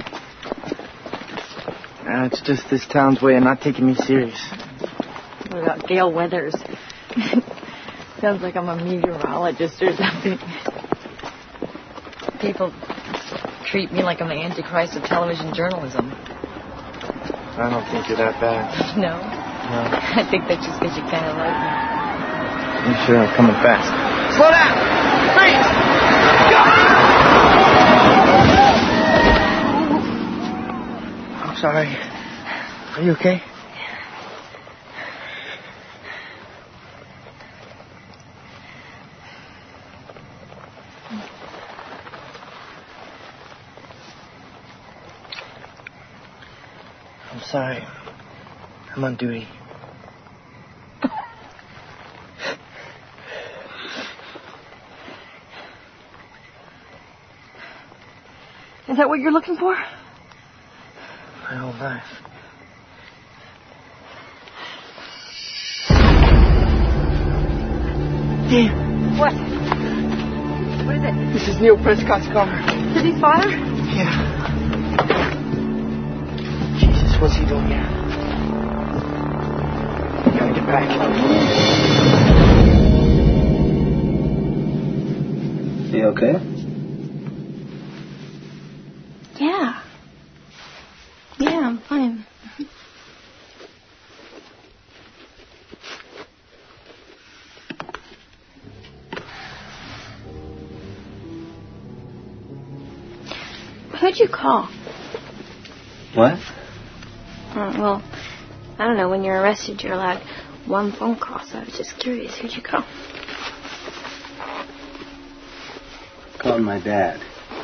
It's just this town's way of not taking me serious. What about Gail Weathers? Sounds like I'm a meteorologist or something. People treat me like I'm the Antichrist of television journalism. I don't think you're that bad. No? No. I think that's just because you kind of like me. You sure I'm coming fast. Slow down! Freeze! Go! I'm sorry. Are you okay? I'm sorry. I'm on duty. Is that what you're looking for? My whole life. Damn. What? What is it? This is Neil Prescott's car. Sidney's father? Yeah. Jesus, what's he doing here? Gotta get back. You okay? Yeah. Yeah, I'm fine. Who'd you call? What? Well, I don't know. When you're arrested, you're allowed one phone call, so I was just curious. Who'd you call? Called my dad.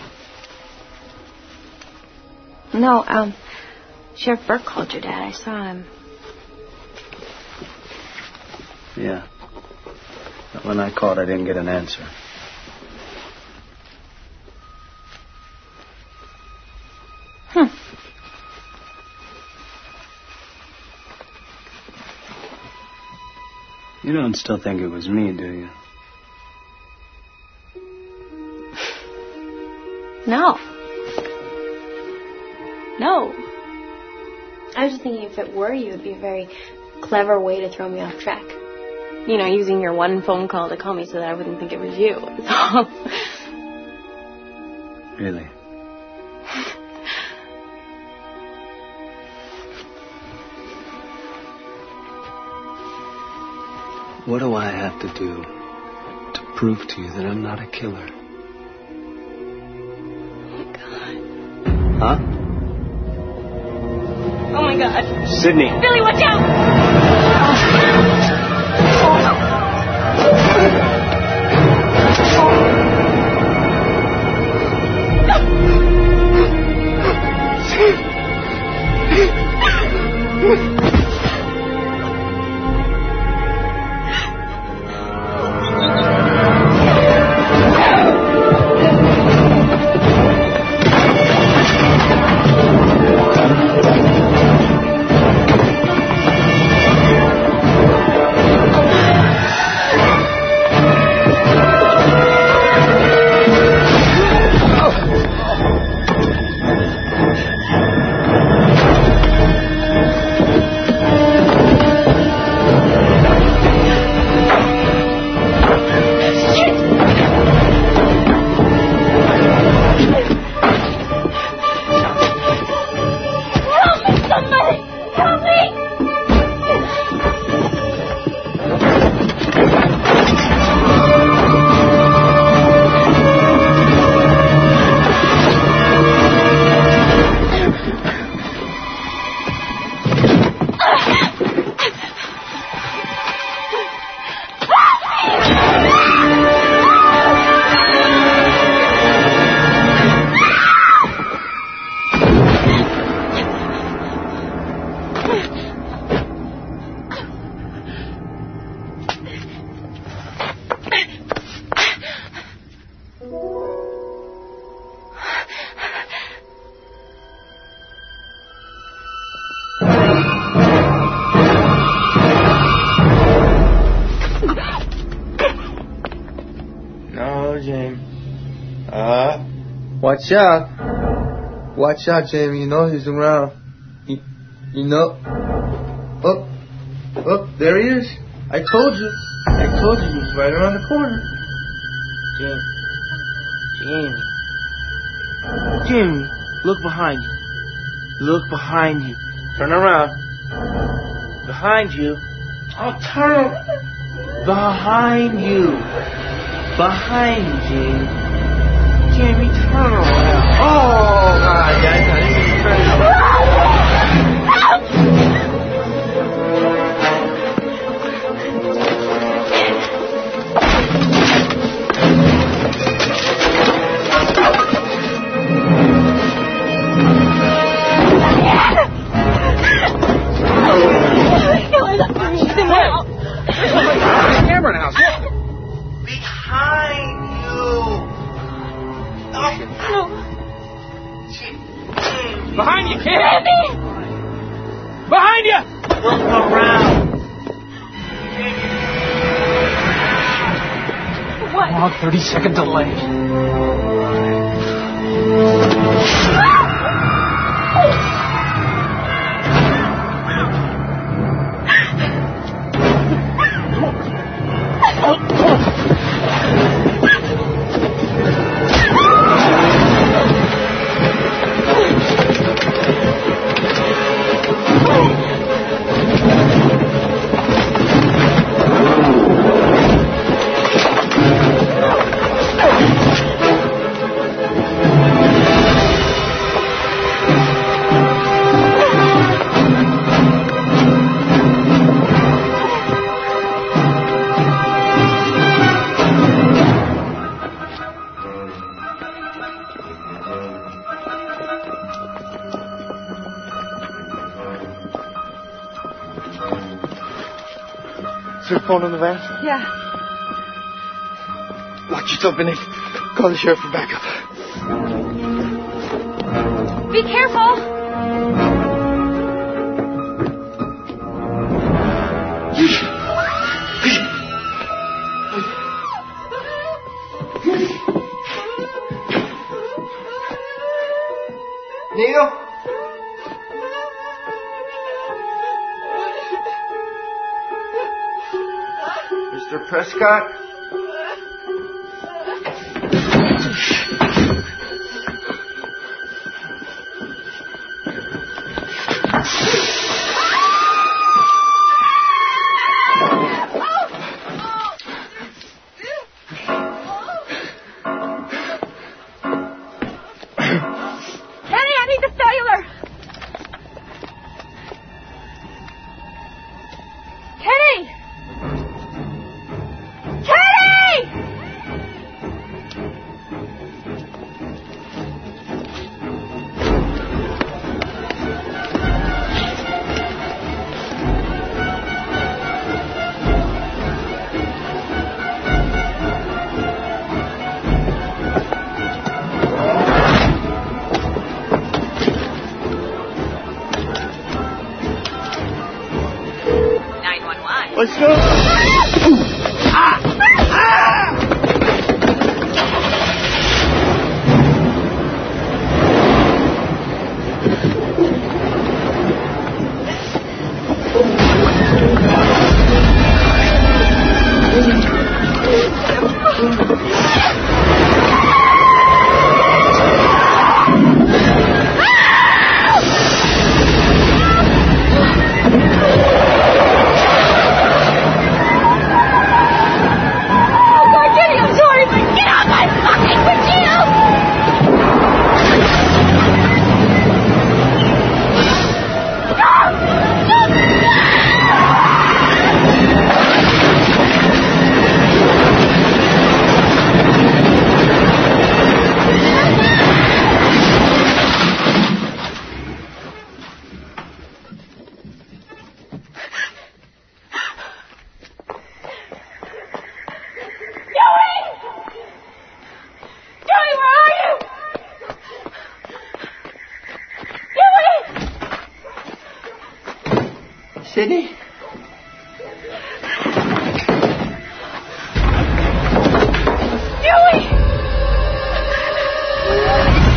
No, Sheriff Burke called your dad. I saw him. Yeah. But when I called, I didn't get an answer. You don't still think it was me, do you? No. No. I was just thinking if it were you, it would be a very clever way to throw me off track. You know, using your one phone call to call me so that I wouldn't think it was you. That's all. Really? What do I have to do to prove to you that I'm not a killer? Oh, God. Huh? Oh, my God. Sidney. Billy, watch out! Watch out. Watch out, Jamie. You know he's around. You know. Oh, there he is. I told you. He was right around the corner. Jamie, look behind you. Look behind you. Turn around. Behind you. Oh, turn. Behind you. Behind you. Jamie, turn around. Oh, God, I didn't mean to turn around. Camera now. Behind you. No. Behind you, kid. Behind you. Look around. What? Come on, 30-second delay. Is there a phone in the van? Yeah. Lock yourself in it. Call the sheriff for backup. Be careful. Neil? Mr. Prescott? Let's go. Sidney? Joey!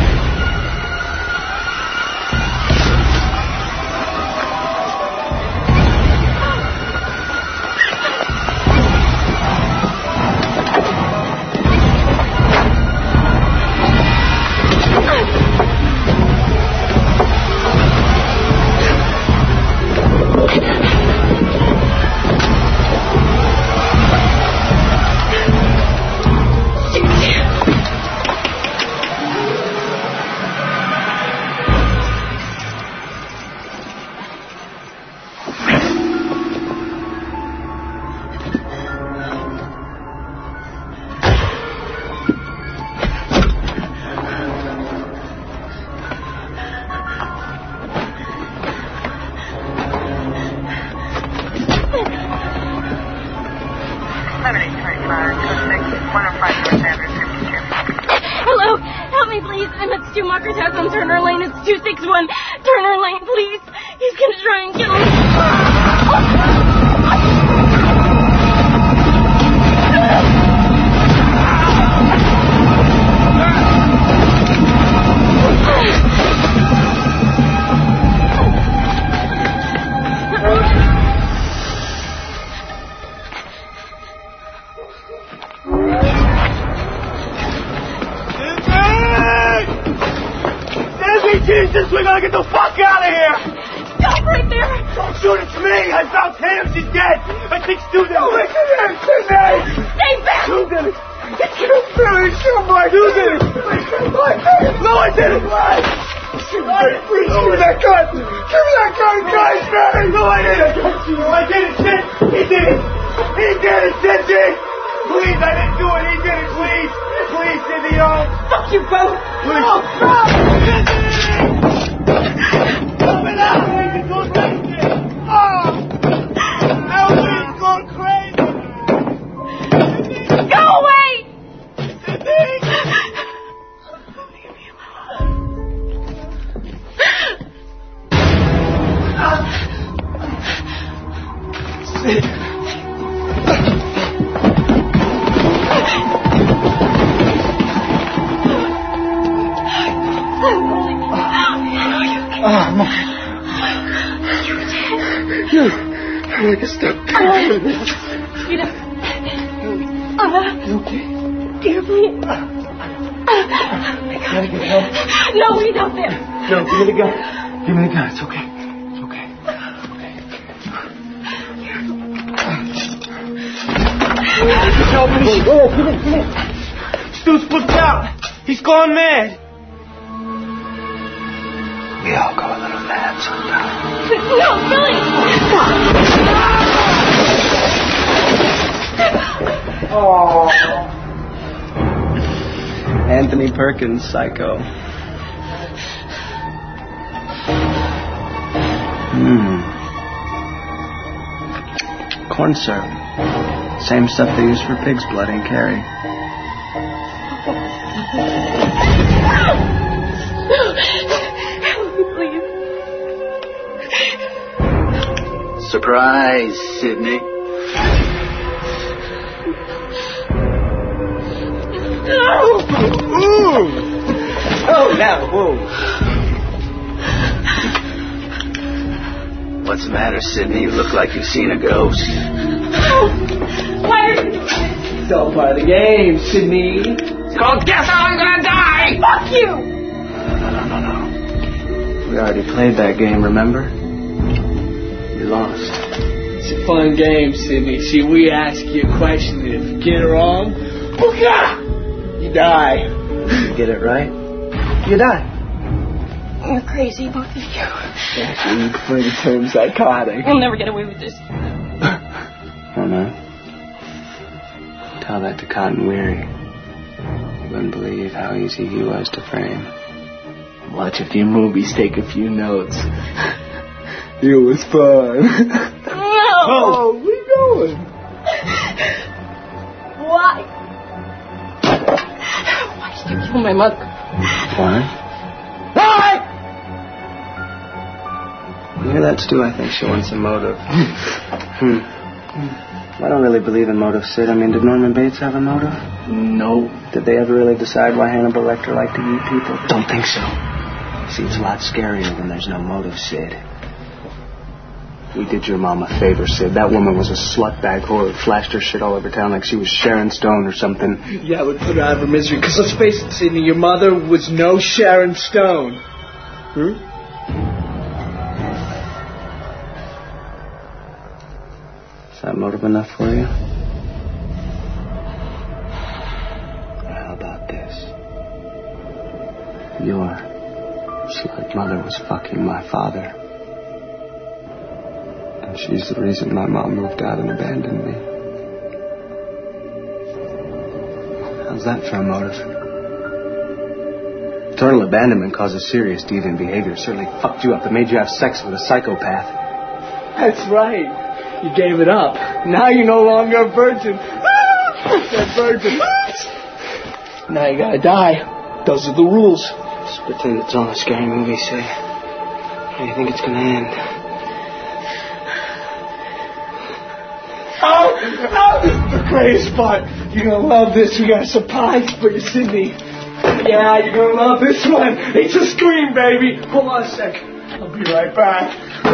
Hello, help me please. I'm at Stu Mucker's house on Turner Lane. It's 261 Turner Lane, please. He's gonna try and kill me. Jesus, we gotta get the fuck out of here! Stop right there! Don't shoot, it's me! I found Tam, she's dead! I think Stu did it! Oh, listen to him! Stay back! Stu did it! Billy, shoot my Stu did it! No, I didn't! Please, give me that gun! Give me that gun, guys, Billy! No, I didn't! No, I didn't, Sid! He did it! He did it, Sidney! Please, I didn't do it! He did it, please! Please, Sidney, no! Fuck you both! Please! No! Sidney! Open up! He's going crazy! Oh! Elvin's going crazy! Go away! Sidney! Leave me alone. Sid! I'm like a step back. Peter. You okay? Dear, please. Gotta get help. No, he's out there. No, give me the gun. Give me the gun. It's okay. It's okay. Just help me. Oh, come in. Stu's flipped out. He's gone mad. We all go a little mad sometimes. No, Billy! Oh. Anthony Perkins, Psycho. Corn syrup. Same stuff they use for pig's blood in Carrie. Surprise, Sidney. Ooh. Oh, now, whoa. What's the matter, Sidney? You look like you've seen a ghost. Why are you doing this? It's all part of the game, Sidney. It's called Guess How I'm Gonna Die! Fuck you! No. We already played that game, remember? You lost. It's a fun game, Sidney. See, we ask you a question, and if you get it wrong, you die. You get it right, you die. You're crazy, both of you. You prefer the term psychotic. You'll never get away with this. Oh, no? Tell that to Cotton Weary. You wouldn't believe how easy he was to frame. Watch a few movies, take a few notes. It was fun. No! Oh, we going. Why? Why did you kill my mother? Why? Why? You hear that, Stu? I think she wants a motive. I don't really believe in motive, Sid. I mean, did Norman Bates have a motive? No. Did they ever really decide why Hannibal Lecter liked to eat people? Don't think so. See, it's a lot scarier when there's no motive, Sid. We did your mom a favor, Sid. That woman was a slutbag whore who flashed her shit all over town like she was Sharon Stone or something. Yeah, it would put her out of her misery. Because let's face it, Sidney, your mother was no Sharon Stone. Is that motive enough for you? How about this? Your slut mother was fucking my father. And she's the reason my mom moved out and abandoned me. How's that for a motive? Total abandonment causes serious deviant behavior. It certainly fucked you up. It made you have sex with a psychopath. That's right. You gave it up. Now you're no longer a virgin. Dead virgin. Now you gotta die. Those are the rules. Just pretend it's all a scary movie, say. How do you think it's gonna end? Oh, this is the greatest part. You're gonna love this. We got a surprise for you, Sydney. Yeah, you're gonna love this one. It's a scream, baby. Hold on a sec. I'll be right back.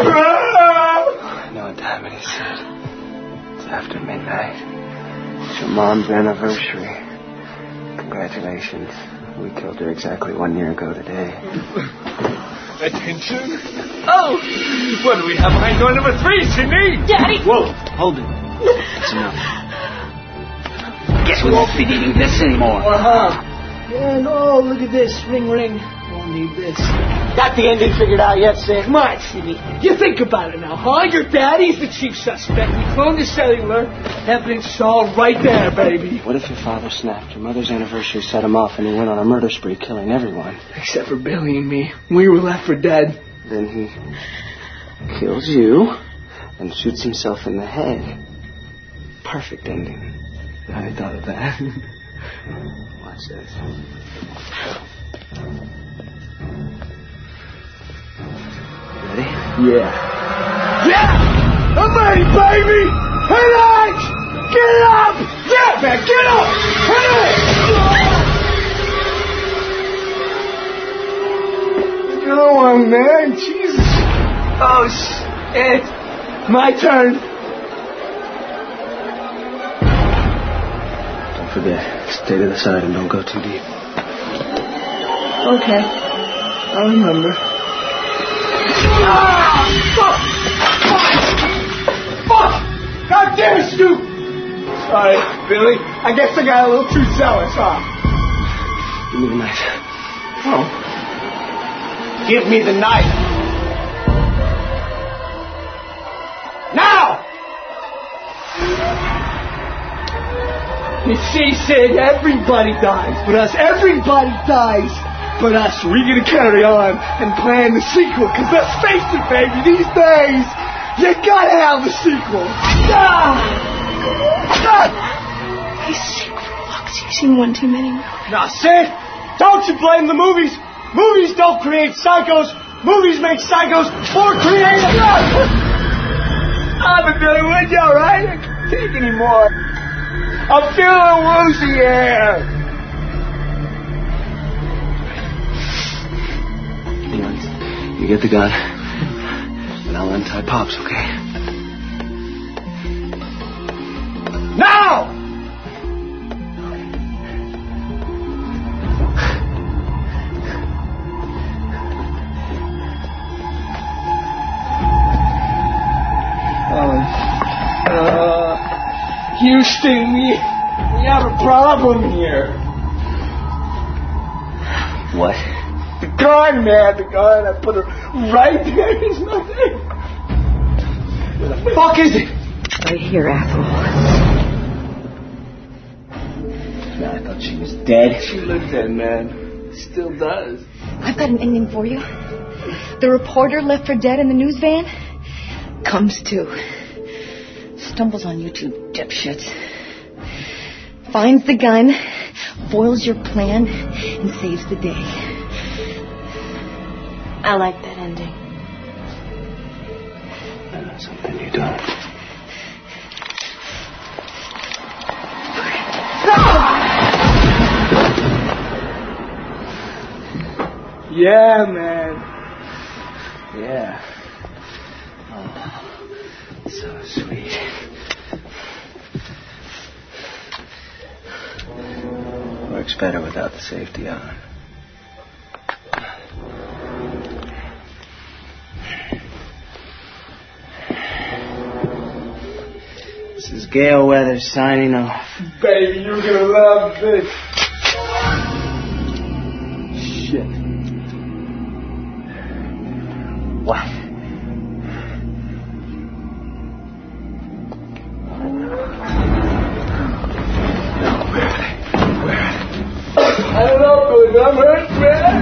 I know what time it is, Sid. It's after midnight. It's your mom's anniversary. Congratulations. We killed her exactly 1 year ago today. Attention. Oh, what do we have behind door number 3, Sydney? Daddy. Whoa, hold it. That's enough. Guess we won't be needing this anymore. Yeah, no, look at this. Ring, ring. Won't need this. Got the ending figured out yet, Sid? Come on, Sydney. You think about it now, huh? Your daddy's the chief suspect. We cloned the cellular. Evidence all right there, baby. What if your father snapped? Your mother's anniversary set him off and he went on a murder spree killing everyone? Except for Billy and me. We were left for dead. Then he kills you and shoots himself in the head. Perfect ending. I hadn't thought of that. Watch this. Ready? Yeah. Yeah! I'm ready, baby! Hey, Lodge! Get up! Yeah, man, get up! Hey! Go on, man. Jesus. Oh, shit. My turn. Don't forget, stay to the side and don't go too deep. Okay. I'll remember. Ah! Fuck! Fuck! God damn it, Stu! Sorry, Billy. I guess I got a little too zealous, huh? Give me the knife. Oh. Give me the knife. Now! You see, Sid, everybody dies but us. Everybody dies but us. We're going to carry on and plan the sequel. Because let's face it, baby, these days, you got to have the sequel. These sequel fucks. You've seen one too many. Now, Sid, don't you blame the movies. Movies don't create psychos. Movies make psychos or create us. I'm Billy Wood, you all right? I can't take anymore. I'm feeling woozy here. You get the gun, and I'll untie Pops, okay? Now! Houston, we have a problem here. What? The gun, man, the gun. I put her right there. There's nothing. Where the fuck is it? Right here, asshole. I thought she was dead. She looked dead, man. Still does. I've got an ending for you. The reporter left for dead in the news van comes to. Stumbles on you two dipshits. Finds the gun, foils your plan, and saves the day. I like that ending. I know something you don't. Yeah, man. Yeah. Oh, so sweet. Works better without the safety on. This is Gale Weathers signing off. Baby, you're gonna love this. Shit. What? I don't know, Billy. I'm hurt, man.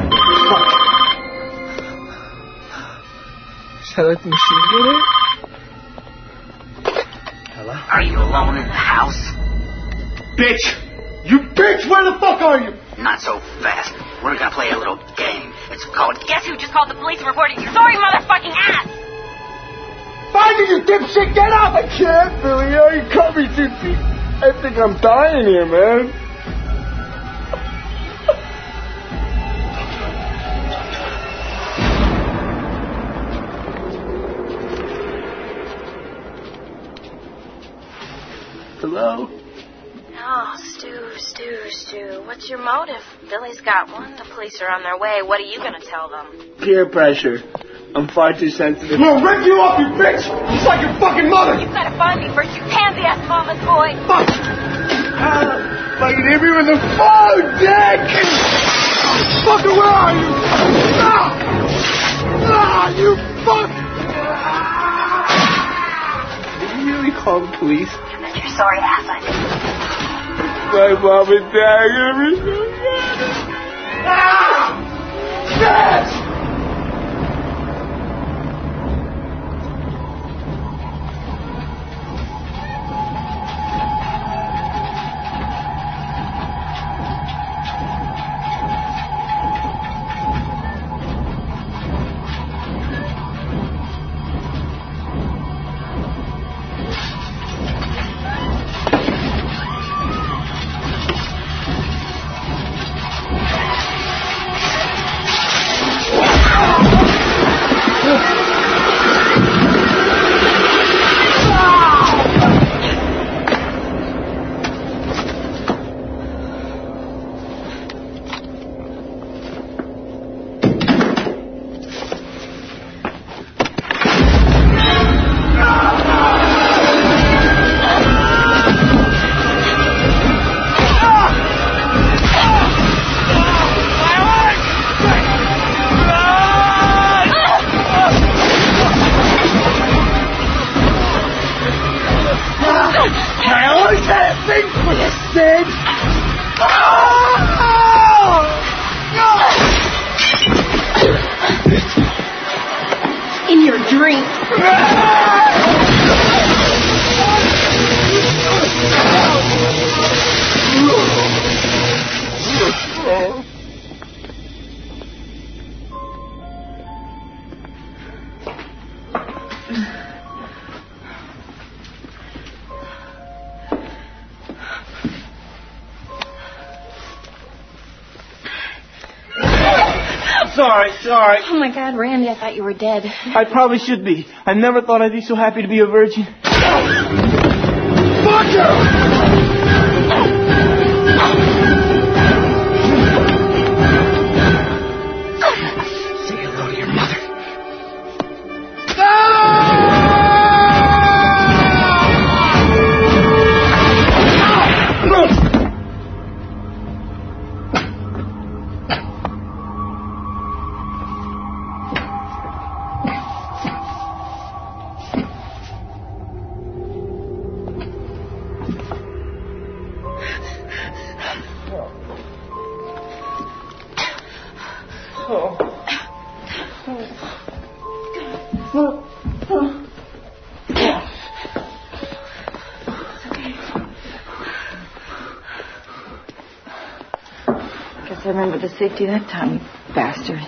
Is that like the machine gun? Hello? Are you alone in the house? bitch! You bitch! Where the fuck are you? Not so fast. We're gonna play a little game. It's called... Guess who just called the police and reported your sorry motherfucking ass? Find it, you dipshit! Get up! I can't, Billy. Oh, you cut me too deep. I think I'm dying here, man. Hello? Oh, Stu. What's your motive? Billy's got one. The police are on their way. What are you going to tell them? Peer pressure. I'm far too sensitive. We'll rip you off, you bitch! Just like your fucking mother! You've got to find me first, you pansy-ass mama's boy! Fuck! Fucking hit me with a phone, dick! Fucker, where are you? You fuck! Did you really call the police? That's your sorry ass, I think. My mom and dad are gonna be so mad. Bitch! In your drink. Sorry. Oh, my God, Randy, I thought you were dead. I probably should be. I never thought I'd be so happy to be a virgin. Fuck you! Guess I remember the safety that time, you bastard.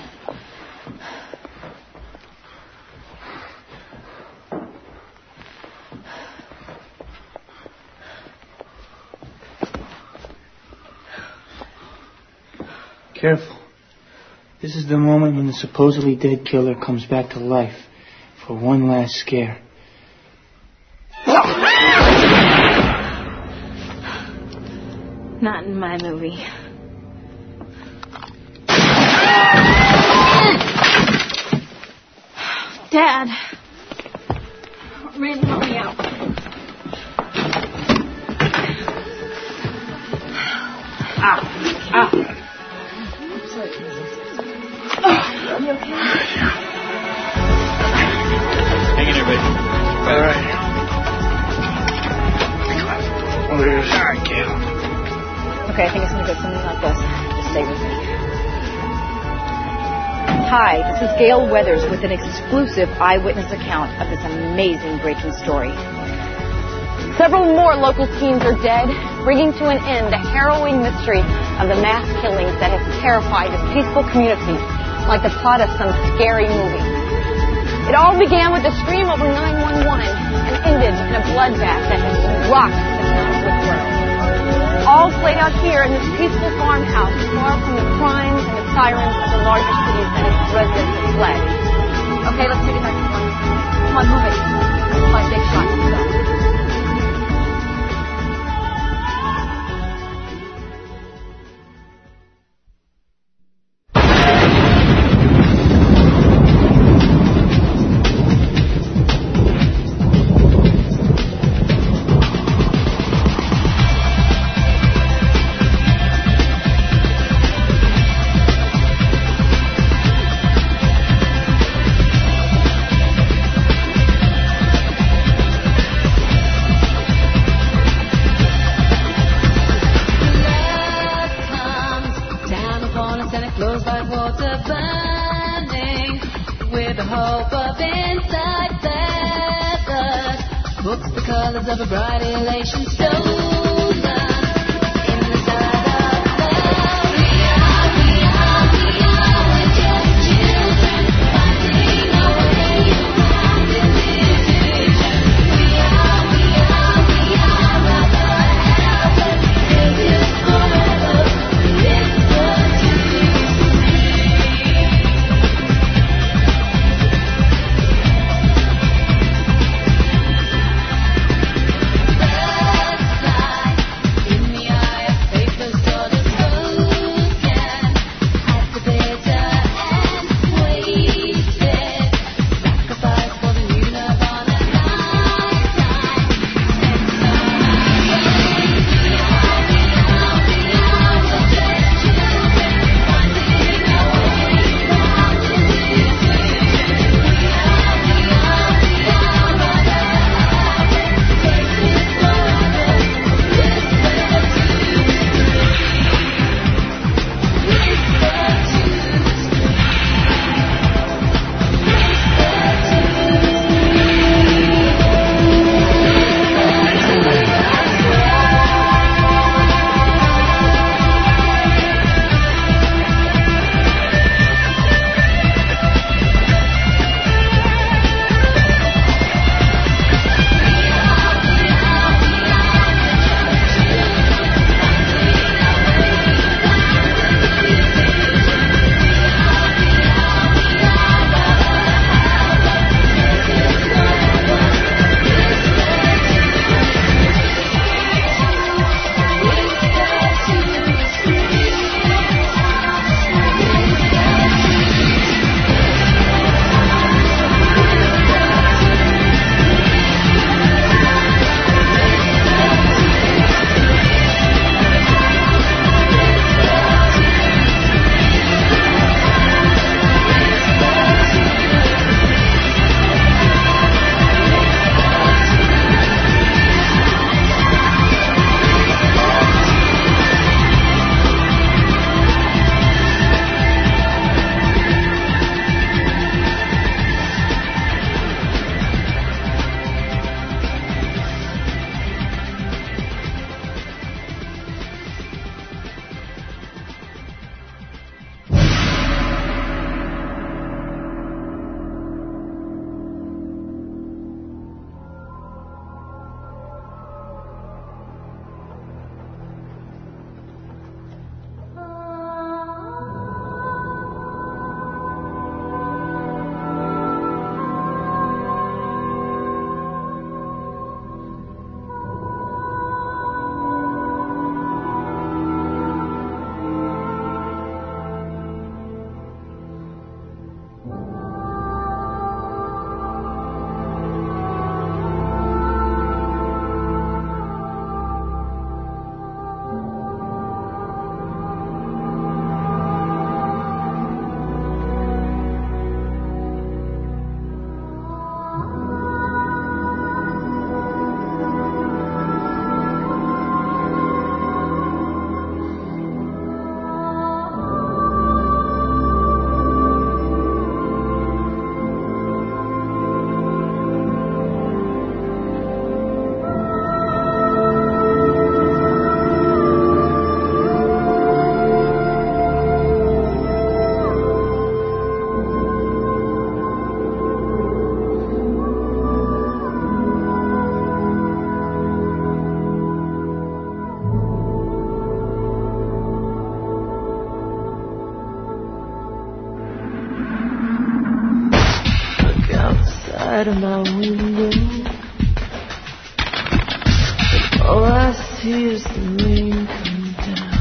Careful. This is the moment when the supposedly dead killer comes back to life for one last scare. Not in my movie. Dad. Randy, help me out. Are you okay? Hang in there, baby. All right. Alright, Gail. Okay, I think it's going to go something like this. Just stay with me. Hi, this is Gail Weathers with an exclusive eyewitness account of this amazing breaking story. Several more local teens are dead, bringing to an end the harrowing mystery of the mass killings that has terrified this peaceful community like the plot of some scary movie. It all began with a scream over 911 and ended in a bloodbath that has rocked the Nashville world. All played out here in this peaceful farmhouse, far from the crimes and the sirens of the larger cities that its residents have fled. Okay, let's take it back to one. Come on, move it. My big shot. Of a bright elation stone. Fly outside of my window. All I see is the rain come down.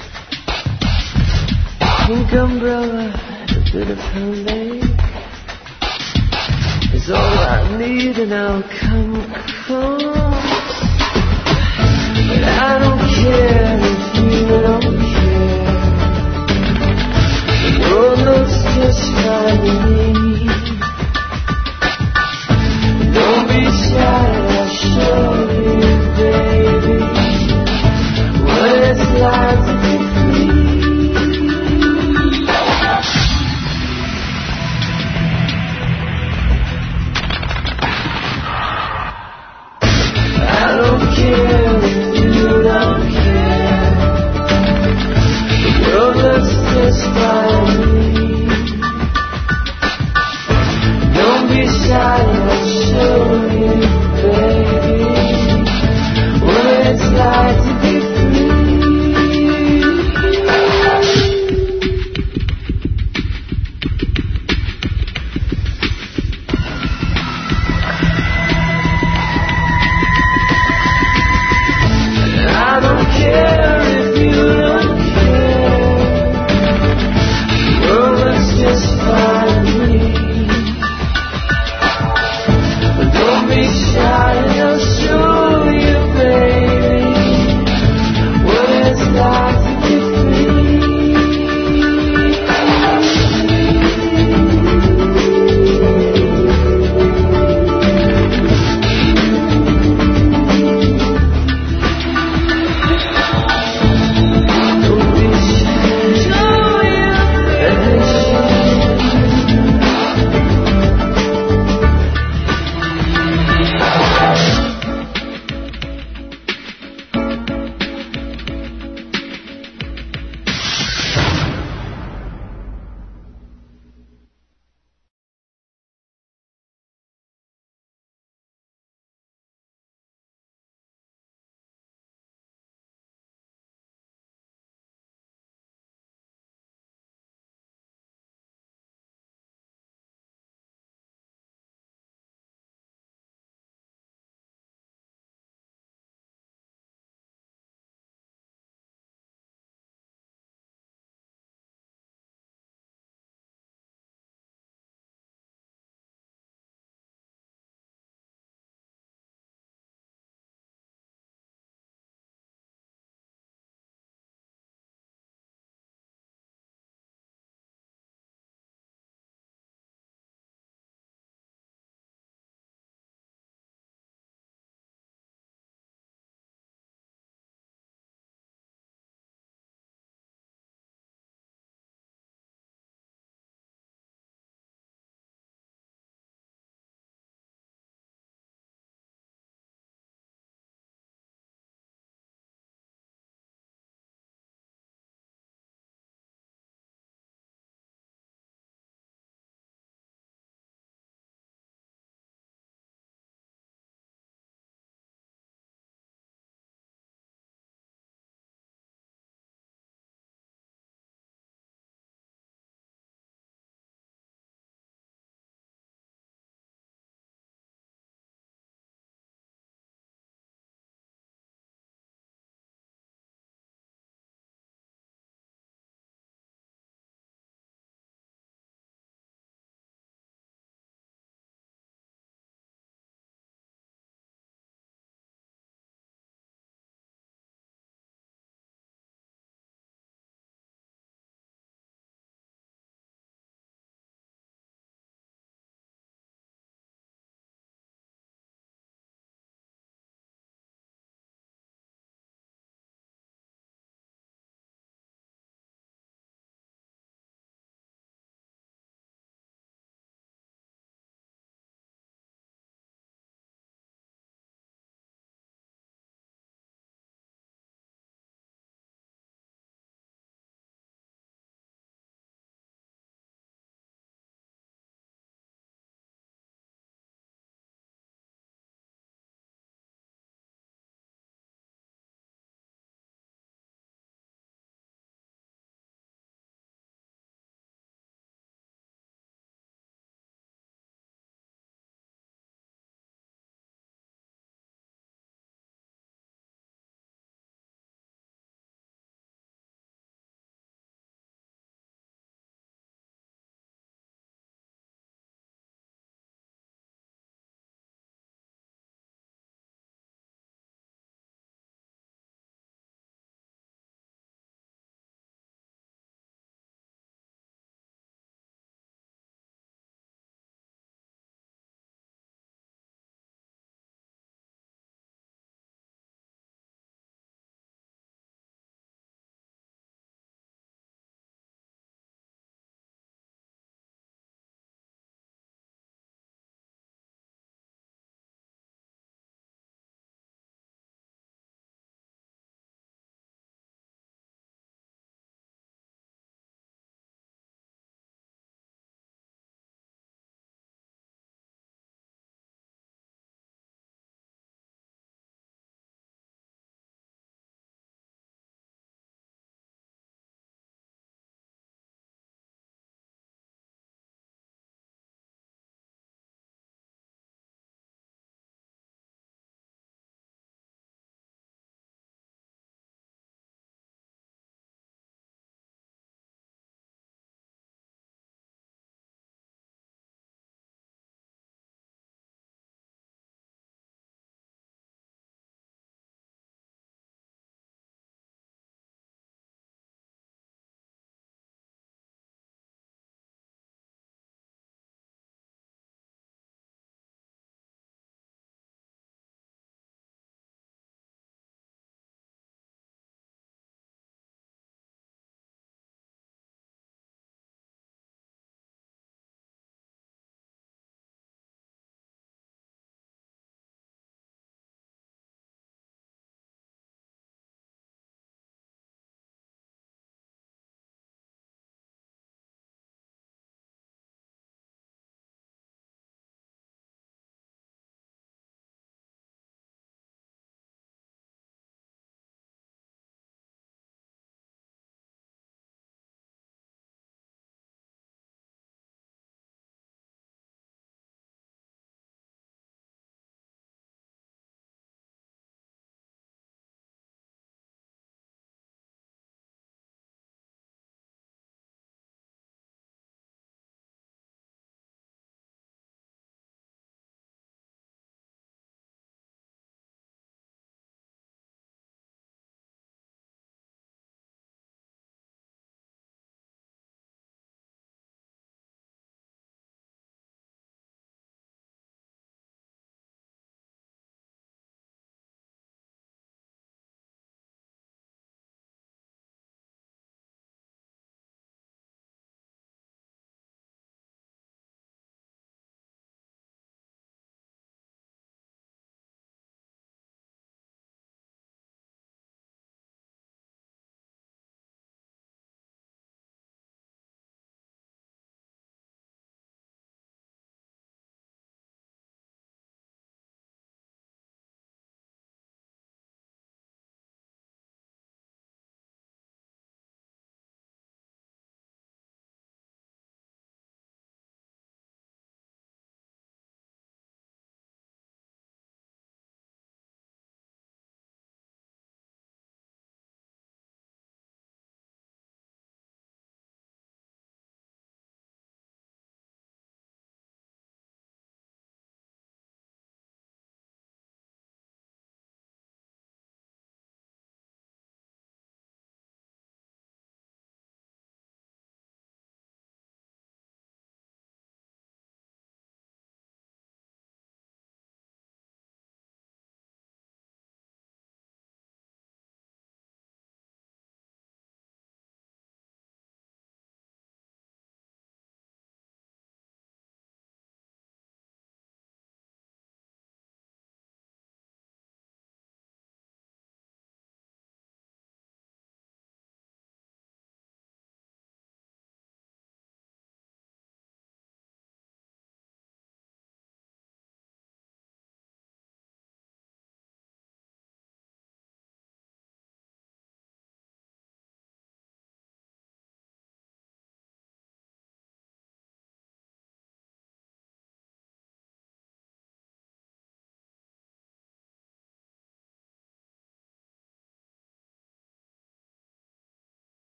Pink umbrella at a bit of her lake is all I need, and I'll come